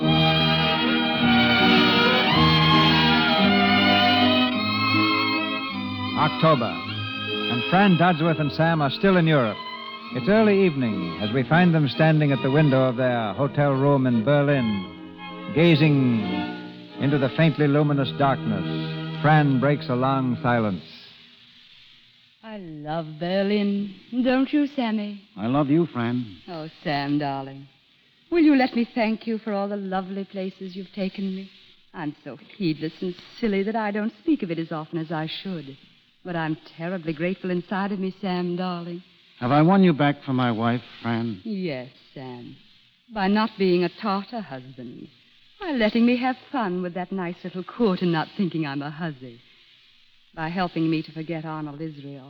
October, and Fran Dodsworth and Sam are still in Europe. It's early evening as we find them standing at the window of their hotel room in Berlin, gazing into the faintly luminous darkness. Fran breaks a long silence. I love Berlin. Don't you, Sammy? I love you, Fran. Oh, Sam, darling. Will you let me thank you for all the lovely places you've taken me? I'm so heedless and silly that I don't speak of it as often as I should. But I'm terribly grateful inside of me, Sam, darling. Have I won you back for my wife, Fran? Yes, Sam. By not being a Tartar husband. By letting me have fun with that nice little court and not thinking I'm a hussy. By helping me to forget Arnold Israel.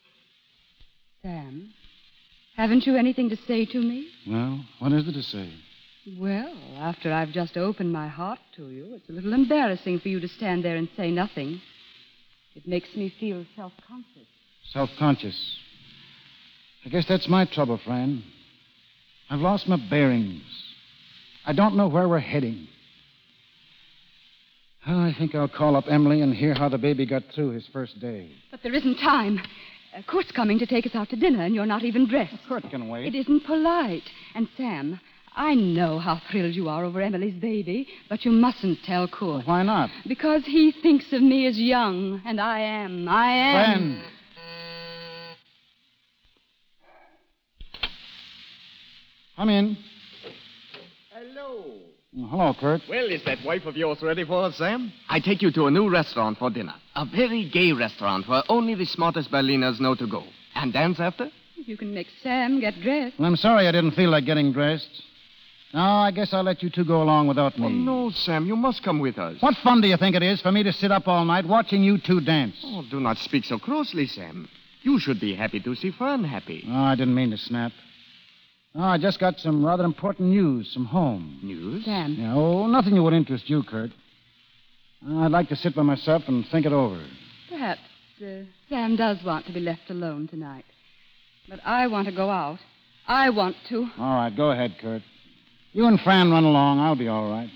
Sam, haven't you anything to say to me? Well, what is there to say? Well, after I've just opened my heart to you, it's a little embarrassing for you to stand there and say nothing. It makes me feel self-conscious. Self-conscious. I guess that's my trouble, Fran. I've lost my bearings. I don't know where we're heading. Well, I think I'll call up Emily and hear how the baby got through his first day. But there isn't time. Uh, Kurt's coming to take us out to dinner, and you're not even dressed. Kurt can wait. It isn't polite. And, Sam, I know how thrilled you are over Emily's baby, but you mustn't tell Kurt. Well, why not? Because he thinks of me as young, and I am. I am. Fran. Come in. Hello. Well, hello, Kurt. Well, is that wife of yours ready for us, Sam? I take you to a new restaurant for dinner. A very gay restaurant where only the smartest Berliners know to go. And dance after? You can make Sam get dressed. Well, I'm sorry I didn't feel like getting dressed. No, I guess I'll let you two go along without me. Oh, no, Sam. You must come with us. What fun do you think it is for me to sit up all night watching you two dance? Oh, do not speak so crossly, Sam. You should be happy to see Fern happy. Oh, I didn't mean to snap. Oh, I just got some rather important news from home. News? Sam. Yeah, oh, nothing that would interest you, Kurt. I'd like to sit by myself and think it over. Perhaps uh, Sam does want to be left alone tonight. But I want to go out. I want to. All right, go ahead, Kurt. You and Fran run along. I'll be all right.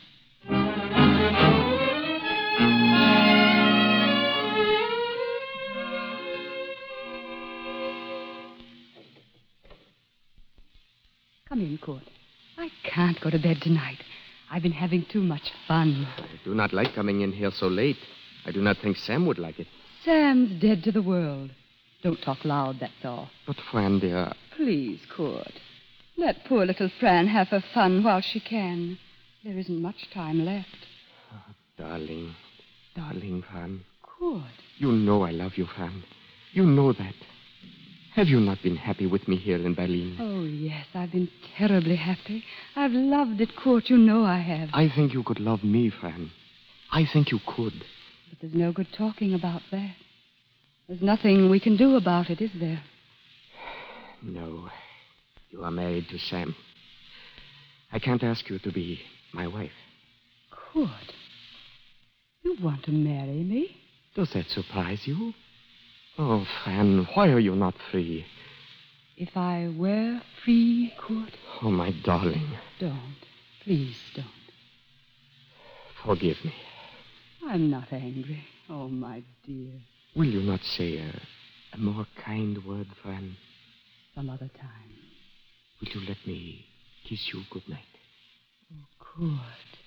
Come in, Kurt. I can't go to bed tonight. I've been having too much fun. I do not like coming in here so late. I do not think Sam would like it. Sam's dead to the world. Don't talk loud, that's all. But, Fran, dear... Please, Kurt. Let poor little Fran have her fun while she can. There isn't much time left. Oh, darling, darling, Fran. Kurt. You know I love you, Fran. You know that. Have you not been happy with me here in Berlin? Oh, yes, I've been terribly happy. I've loved it, Kurt. You know I have. I think you could love me, Fran. I think you could. But there's no good talking about that. There's nothing we can do about it, is there? No. You are married to Sam. I can't ask you to be my wife. Kurt, you want to marry me? Does that surprise you? Oh, Fran, why are you not free? If I were free, Kurt? Oh, my darling. Don't. Please don't. Forgive me. I'm not angry. Oh, my dear. Will you not say a, a more kind word, Fran? Some other time. Will you let me kiss you good night? Oh, Kurt.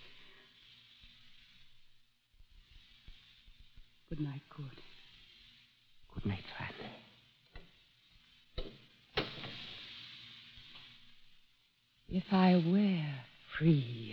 Good night, Kurt. Good night, Fran. If I were free.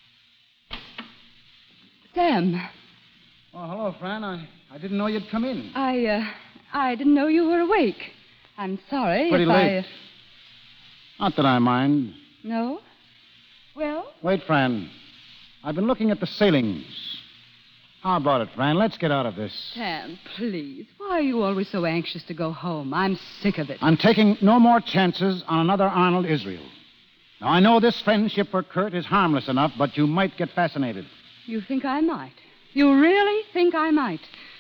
Sam. Oh, hello, Fran. I, I didn't know you'd come in. I, uh, I didn't know you were awake. I'm sorry Pretty if late. I... Not that I mind. No? Well? Wait, Fran. I've been looking at the sailings. How about it, Fran? Let's get out of this. Sam, please. Why are you always so anxious to go home? I'm sick of it. I'm taking no more chances on another Arnold Israel. Now, I know this friendship for Kurt is harmless enough, but you might get fascinated. You think I might? You really think I might?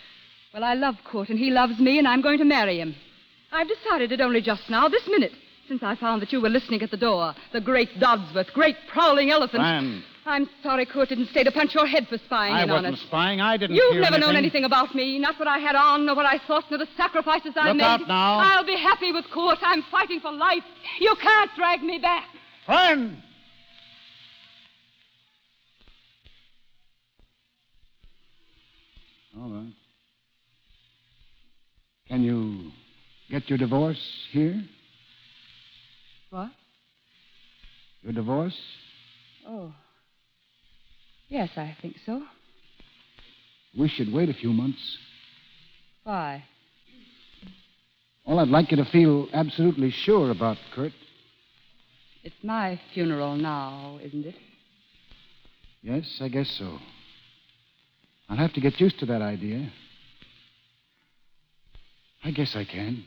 Well, I love Kurt, and he loves me, and I'm going to marry him. I've decided it only just now, this minute, since I found that you were listening at the door. The great Dodsworth, great prowling elephant. Fran. I'm sorry Kurt didn't stay to punch your head for spying I in on wasn't us. spying. I didn't You've hear never anything. known anything about me, not what I had on, nor what I thought, nor the sacrifices I Look made. out now. I'll be happy with Kurt. I'm fighting for life. You can't drag me back. Fran! All right. Can you get your divorce here? What? Your divorce? Oh. Yes, I think so. We should wait a few months. Why? Well, I'd like you to feel absolutely sure about Kurt. It's my funeral now, isn't it? Yes, I guess so. I'll have to get used to that idea. I guess I can.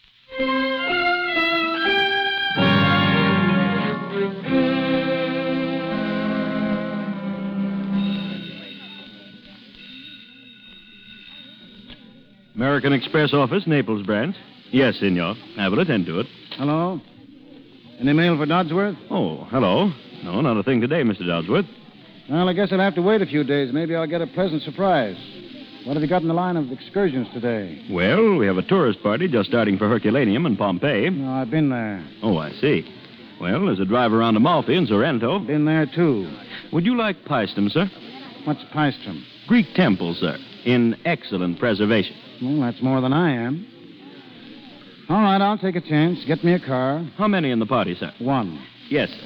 American Express office, Naples branch. Yes, senor. I will attend to it. Hello? Any mail for Dodsworth? Oh, hello. No, not a thing today, Mister Dodsworth. Well, I guess I'll have to wait a few days. Maybe I'll get a pleasant surprise. What have you got in the line of excursions today? Well, we have a tourist party just starting for Herculaneum and Pompeii. No, I've been there. Oh, I see. Well, there's a drive around Amalfi and Sorrento. Been there, too. Would you like Paestum, sir? What's Paestum? Greek temple, sir. In excellent preservation. Well, that's more than I am. All right, I'll take a chance. Get me a car. How many in the party, sir? One. Yes, sir.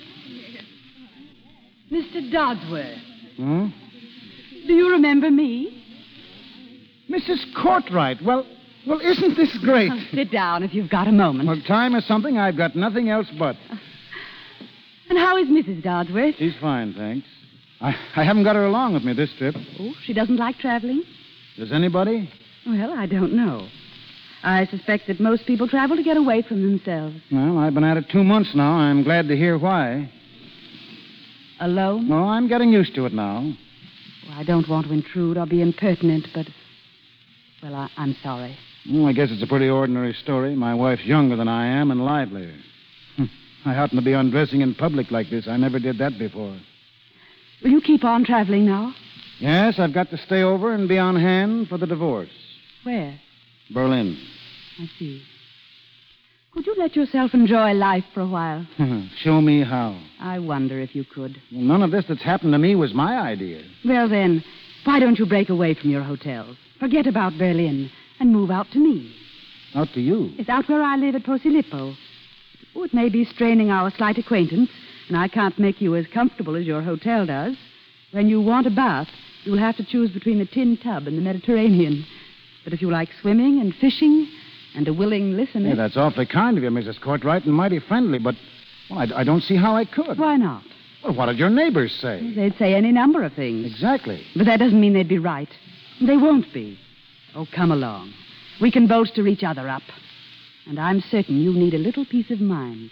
Mister Dodsworth, Hmm? do you remember me? Missus Courtright. Well, well, isn't this great? Sit down if you've got a moment. Well, time is something I've got nothing else but. And how is Missus Dodsworth? She's fine, thanks. I, I haven't got her along with me this trip. Oh, she doesn't like traveling? Does anybody? Well, I don't know. I suspect that most people travel to get away from themselves. Well, I've been at it two months now. I'm glad to hear why. Alone? No, I'm getting used to it now. Well, I don't want to intrude or be impertinent, but... Well, I, I'm sorry. Well, I guess it's a pretty ordinary story. My wife's younger than I am and livelier. I happen to be undressing in public like this. I never did that before. Will you keep on traveling now? Yes, I've got to stay over and be on hand for the divorce. Where? Berlin. I see. Could you let yourself enjoy life for a while? Show me how. I wonder if you could. Well, none of this that's happened to me was my idea. Well, then, why don't you break away from your hotels? Forget about Berlin and move out to me. Out to you? It's out where I live at Posilippo. Oh, it may be straining our slight acquaintance, and I can't make you as comfortable as your hotel does. When you want a bath, you'll have to choose between the tin tub and the Mediterranean. But if you like swimming and fishing and a willing listener... Yeah, that's awfully kind of you, Missus Courtright, and mighty friendly, but well, I, I don't see how I could. Why not? Well, what did your neighbors say? They'd say any number of things. Exactly. But that doesn't mean they'd be right. They won't be. Oh, come along. We can bolster each other up. And I'm certain you need a little peace of mind.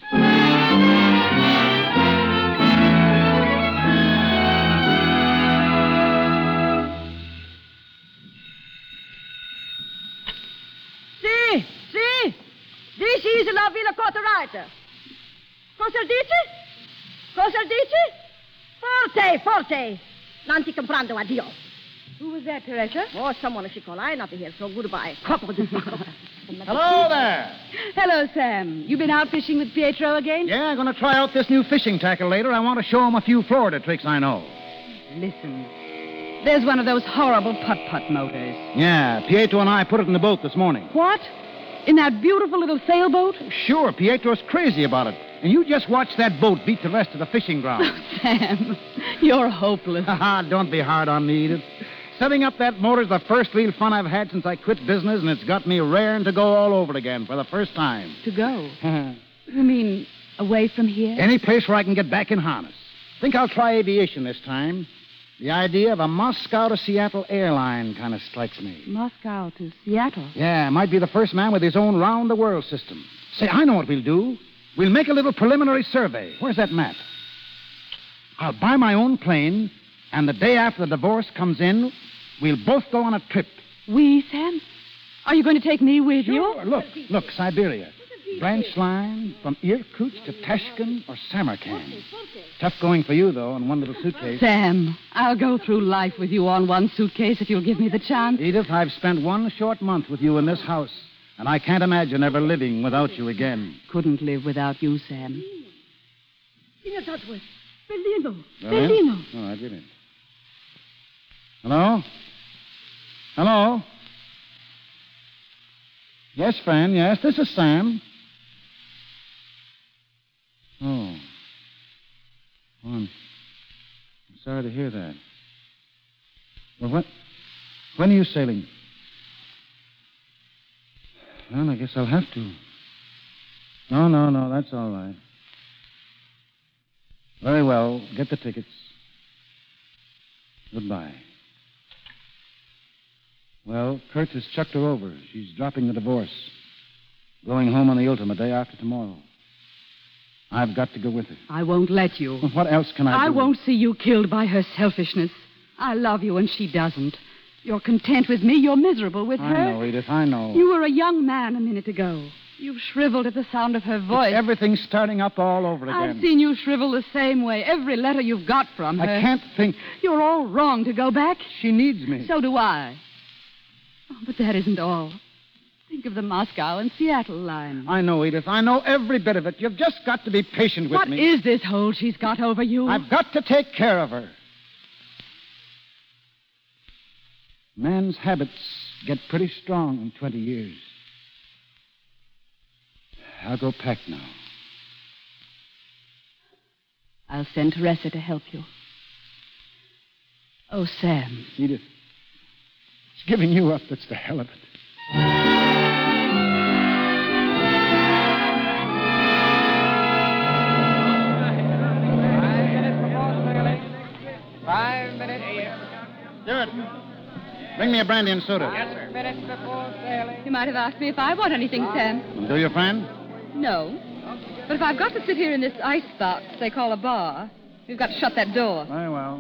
Sì, sì. This is la Villa Cottawriter. Cosa dice? Cosa dice? Forte, forte. Non ti comprendo, addio. Who was that, Teresa? Oh, someone she called. I not here, so goodbye. Hello there. Hello, Sam. You been out fishing with Pietro again? Yeah, I'm going to try out this new fishing tackle later. I want to show him a few Florida tricks I know. Listen. There's one of those horrible putt-putt motors. Yeah, Pietro and I put it in the boat this morning. What? In that beautiful little sailboat? Sure, Pietro's crazy about it. And you just watch that boat beat the rest of the fishing ground. Sam, you're hopeless. Don't be hard on me, Edith. Setting up that motor's the first real fun I've had since I quit business, and it's got me raring to go all over again for the first time. To go? You mean away from here? Any place where I can get back in harness. Think I'll try aviation this time. The idea of a Moscow to Seattle airline kind of strikes me. Moscow to Seattle? Yeah, might be the first man with his own round-the-world system. Say, I know what we'll do. We'll make a little preliminary survey. Where's that map? I'll buy my own plane, and the day after the divorce comes in, we'll both go on a trip We, Sam? Are you going to take me with you? Sure. Look, look, Siberia. Branch line from Irkutsk to Tashkent or Samarkand. Tough going for you, though, in one little suitcase. Sam, I'll go through life with you on one suitcase if you'll give me the chance. Edith, I've spent one short month with you in this house, and I can't imagine ever living without you again. Couldn't live without you, Sam. Signor Dodsworth. Bellino. Go Bellino. in? All right, get in. Hello? Hello? Yes, Fran, yes, this is Sam. Oh. Well, I'm, I'm sorry to hear that. Well, when, when are you sailing? Well, I guess I'll have to. No, no, no, that's all right. Very well. Get the tickets. Goodbye. Well, Kurt has chucked her over. She's dropping the divorce. Going home on the Ultima day after tomorrow. I've got to go with her. I won't let you. Well, what else can I, I do? won't see you killed by her selfishness. I love you and she doesn't. You're content with me. You're miserable with I her. know, Edith, I know. You were a young man a minute ago. You've shriveled at the sound of her voice. It's everything's starting up all over again. I've seen you shrivel the same way. Every letter you've got from her. I can't think. You're all wrong to go back. She needs me. So do I. Oh, but that isn't all. Think of the Moscow and Seattle line. I know, Edith. I know every bit of it. You've just got to be patient with What me. What is this hold she's got over you? I've got to take care of her. Man's habits get pretty strong in twenty years. I'll go pack now. I'll send Teresa to help you. Oh, Sam. Edith, it's giving you up that's the hell of it. Five minutes here. Stewart, bring me a brandy and soda. Yes, sir. Minutes before sailing. You might have asked me if I want anything, Sam. And do you, friend? No. But if I've got to sit here in this icebox they call a bar, we've got to shut that door. Very well.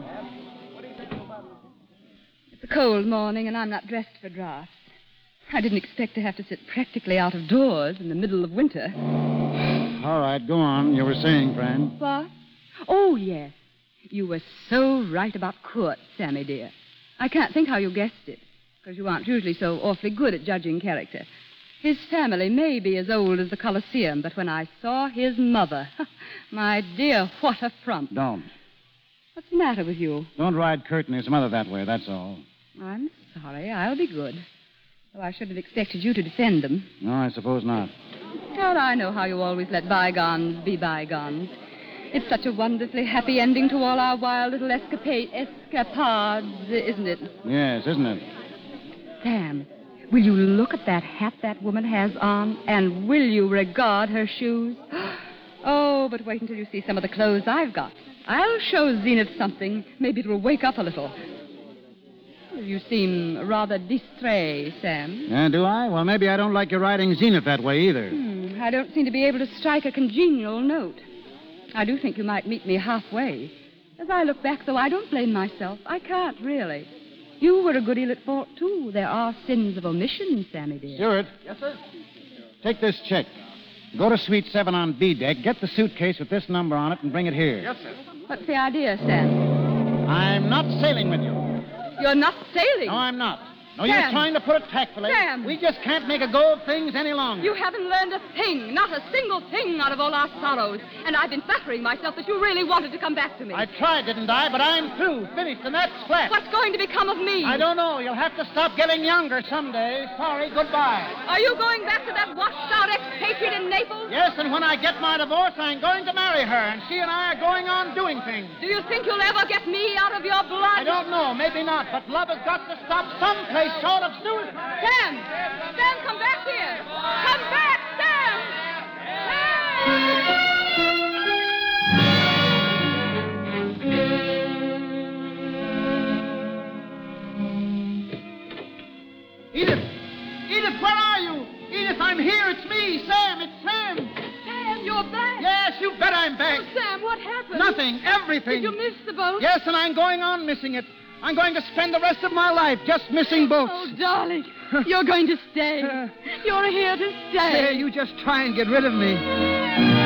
It's a cold morning, and I'm not dressed for drafts. I didn't expect to have to sit practically out of doors in the middle of winter. All right, go on. You were saying, friend. What? Oh, yes. You were so right about Kurt, Sammy dear. I can't think how you guessed it, because you aren't usually so awfully good at judging character. His family may be as old as the Colosseum, but when I saw his mother, my dear, what a front. Don't. What's the matter with you? Don't ride Kurt and his mother that way, that's all. I'm sorry. I'll be good. Though I should have expected you to defend them. No, I suppose not. Well, I know how you always let bygones be bygones. It's such a wonderfully happy ending to all our wild little escapade, escapades, isn't it? Yes, isn't it? Sam, will you look at that hat that woman has on, and will you regard her shoes? Oh, but wait until you see some of the clothes I've got. I'll show Zenith something. Maybe it will wake up a little. You seem rather distrait, Sam. Yeah, do I? Well, maybe I don't like your riding Zenith that way either. Hmm, I don't seem to be able to strike a congenial note. I do think you might meet me halfway. As I look back, though, I don't blame myself. I can't, really. You were a good deal at fault, too. There are sins of omission, Sammy dear. Stewart. Yes, sir. Take this check. Go to Suite seven on B deck, get the suitcase with this number on it, and bring it here. Yes, sir. What's the idea, Sam? I'm not sailing with you. You're not sailing? No, I'm not. No, Sam. you're trying to put it tactfully. Sam. We just can't make a go of things any longer. You haven't learned a thing, not a single thing out of all our sorrows. And I've been flattering myself that you really wanted to come back to me. I tried, didn't I? But I'm through, finished, and that's flat. What's going to become of me? I don't know. You'll have to stop getting younger someday. Sorry, goodbye. Are you going back to that washed-out expatriate in Naples? Yes, and when I get my divorce, I'm going to marry her, and she and I are going on doing things. Do you think you'll ever get me out of your blood? I don't know. Maybe not, but love has got to stop someplace short of suicide. Sam! Sam, come back here! Come back, Sam! Edith! Edith, where are you? Edith, I'm here. It's me, Sam. It's Sam. Sam, you're back. Yes, you bet I'm back. Oh, Sam, what happened? Nothing. Everything. Did you miss the boat? Yes, and I'm going on missing it. I'm going to spend the rest of my life just missing boats. Oh, darling, you're going to stay. You're here to stay. Hey, you just try and get rid of me.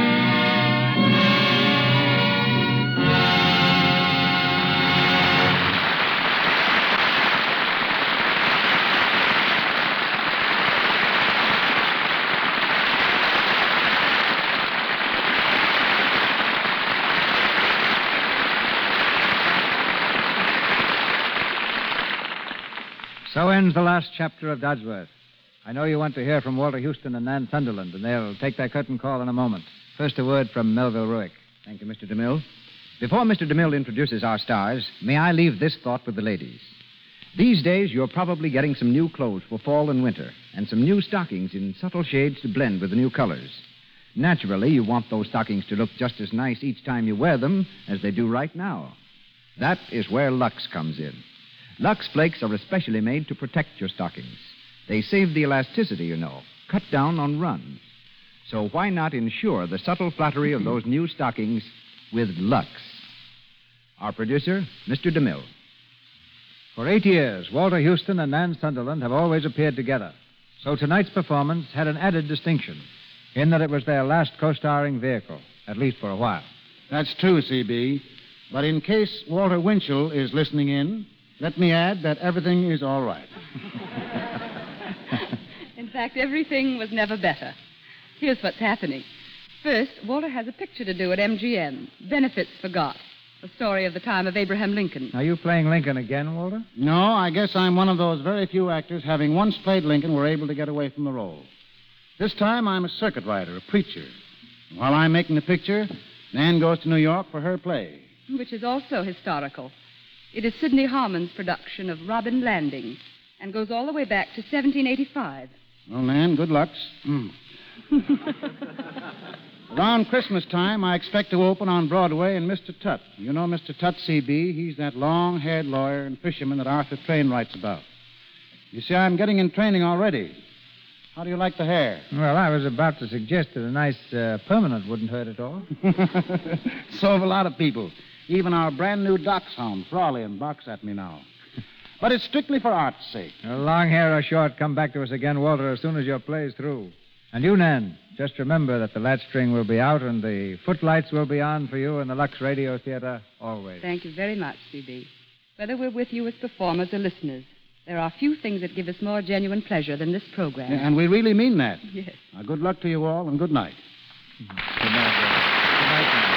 So ends the last chapter of Dodsworth. I know you want to hear from Walter Houston and Nan Sunderland, and they'll take their curtain call in a moment. First, a word from Melville Ruick. Thank you, Mister DeMille. Before Mister DeMille introduces our stars, may I leave this thought with the ladies. These days, you're probably getting some new clothes for fall and winter, and some new stockings in subtle shades to blend with the new colors. Naturally, you want those stockings to look just as nice each time you wear them as they do right now. That is where Lux comes in. Lux Flakes are especially made to protect your stockings. They save the elasticity, you know, cut down on runs. So why not ensure the subtle flattery of those new stockings with Lux? Our producer, Mister DeMille. For eight years, Walter Houston and Nan Sunderland have always appeared together. So tonight's performance had an added distinction, in that it was their last co-starring vehicle, at least for a while. That's true, C B. But in case Walter Winchell is listening in, let me add that everything is all right. In fact, everything was never better. Here's what's happening. First, Walter has a picture to do at M G M, Benefits Forgot, the story of the time of Abraham Lincoln. Are you playing Lincoln again, Walter? No, I guess I'm one of those very few actors having once played Lincoln were able to get away from the role. This time I'm a circuit rider, a preacher. While I'm making the picture, Nan goes to New York for her play. Which is also historical. It is Sidney Harmon's production of Robin Landing and goes all the way back to seventeen eighty-five. Well, Nan, good luck. Mm. Around Christmas time, I expect to open on Broadway in Mister Tutt. You know Mister Tutt, C B? He's that long-haired lawyer and fisherman that Arthur Train writes about. You see, I'm getting in training already. How do you like the hair? Well, I was about to suggest that a nice uh, permanent wouldn't hurt at all. So have a lot of people. Even our brand-new dachshund, Fraulein, barks at me now. But it's strictly for art's sake. Well, long hair or short, come back to us again, Walter, as soon as your play's through. And you, Nan, just remember that the latch string will be out and the footlights will be on for you in the Lux Radio Theater always. Thank you very much, C B. Whether we're with you as performers or listeners, there are few things that give us more genuine pleasure than this program. Yeah, and we really mean that. Yes. Now, good luck to you all, and good night. Good night, Walter. Good night, Nan.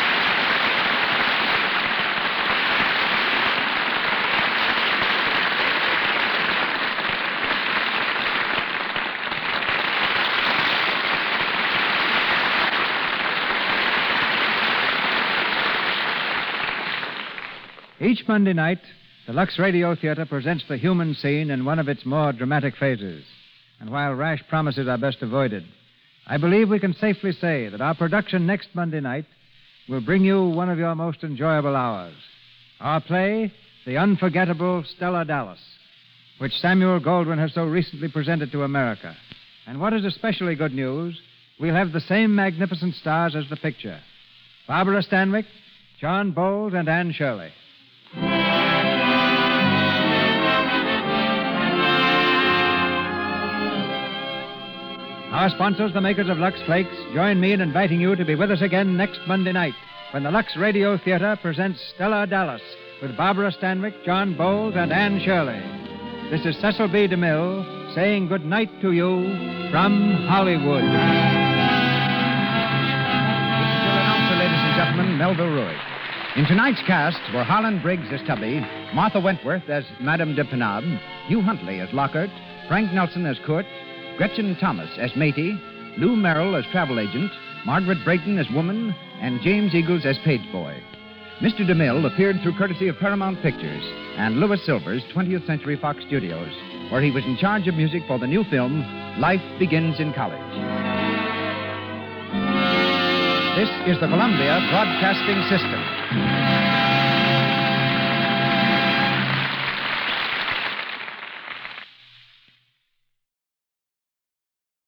Each Monday night, the Lux Radio Theater presents the human scene in one of its more dramatic phases. And while rash promises are best avoided, I believe we can safely say that our production next Monday night will bring you one of your most enjoyable hours. Our play, The Unforgettable Stella Dallas, which Samuel Goldwyn has so recently presented to America. And what is especially good news, we'll have the same magnificent stars as the picture: Barbara Stanwyck, John Bowles, and Anne Shirley. Our sponsors, the makers of Lux Flakes, join me in inviting you to be with us again next Monday night when the Lux Radio Theater presents Stella Dallas with Barbara Stanwyck, John Bowles, and Anne Shirley. This is Cecil B. DeMille saying good night to you from Hollywood. This is your announcer, ladies and gentlemen, Melville Ruick. In tonight's cast were Harlan Briggs as Tubby, Martha Wentworth as Madame de Penab, Hugh Huntley as Lockhart, Frank Nelson as Kurt, Gretchen Thomas as Matey, Lou Merrill as travel agent, Margaret Brayton as woman, and James Eagles as page boy. Mister DeMille appeared through courtesy of Paramount Pictures and Louis Silver's twentieth Century Fox Studios, where he was in charge of music for the new film, Life Begins in College. This is the Columbia Broadcasting System.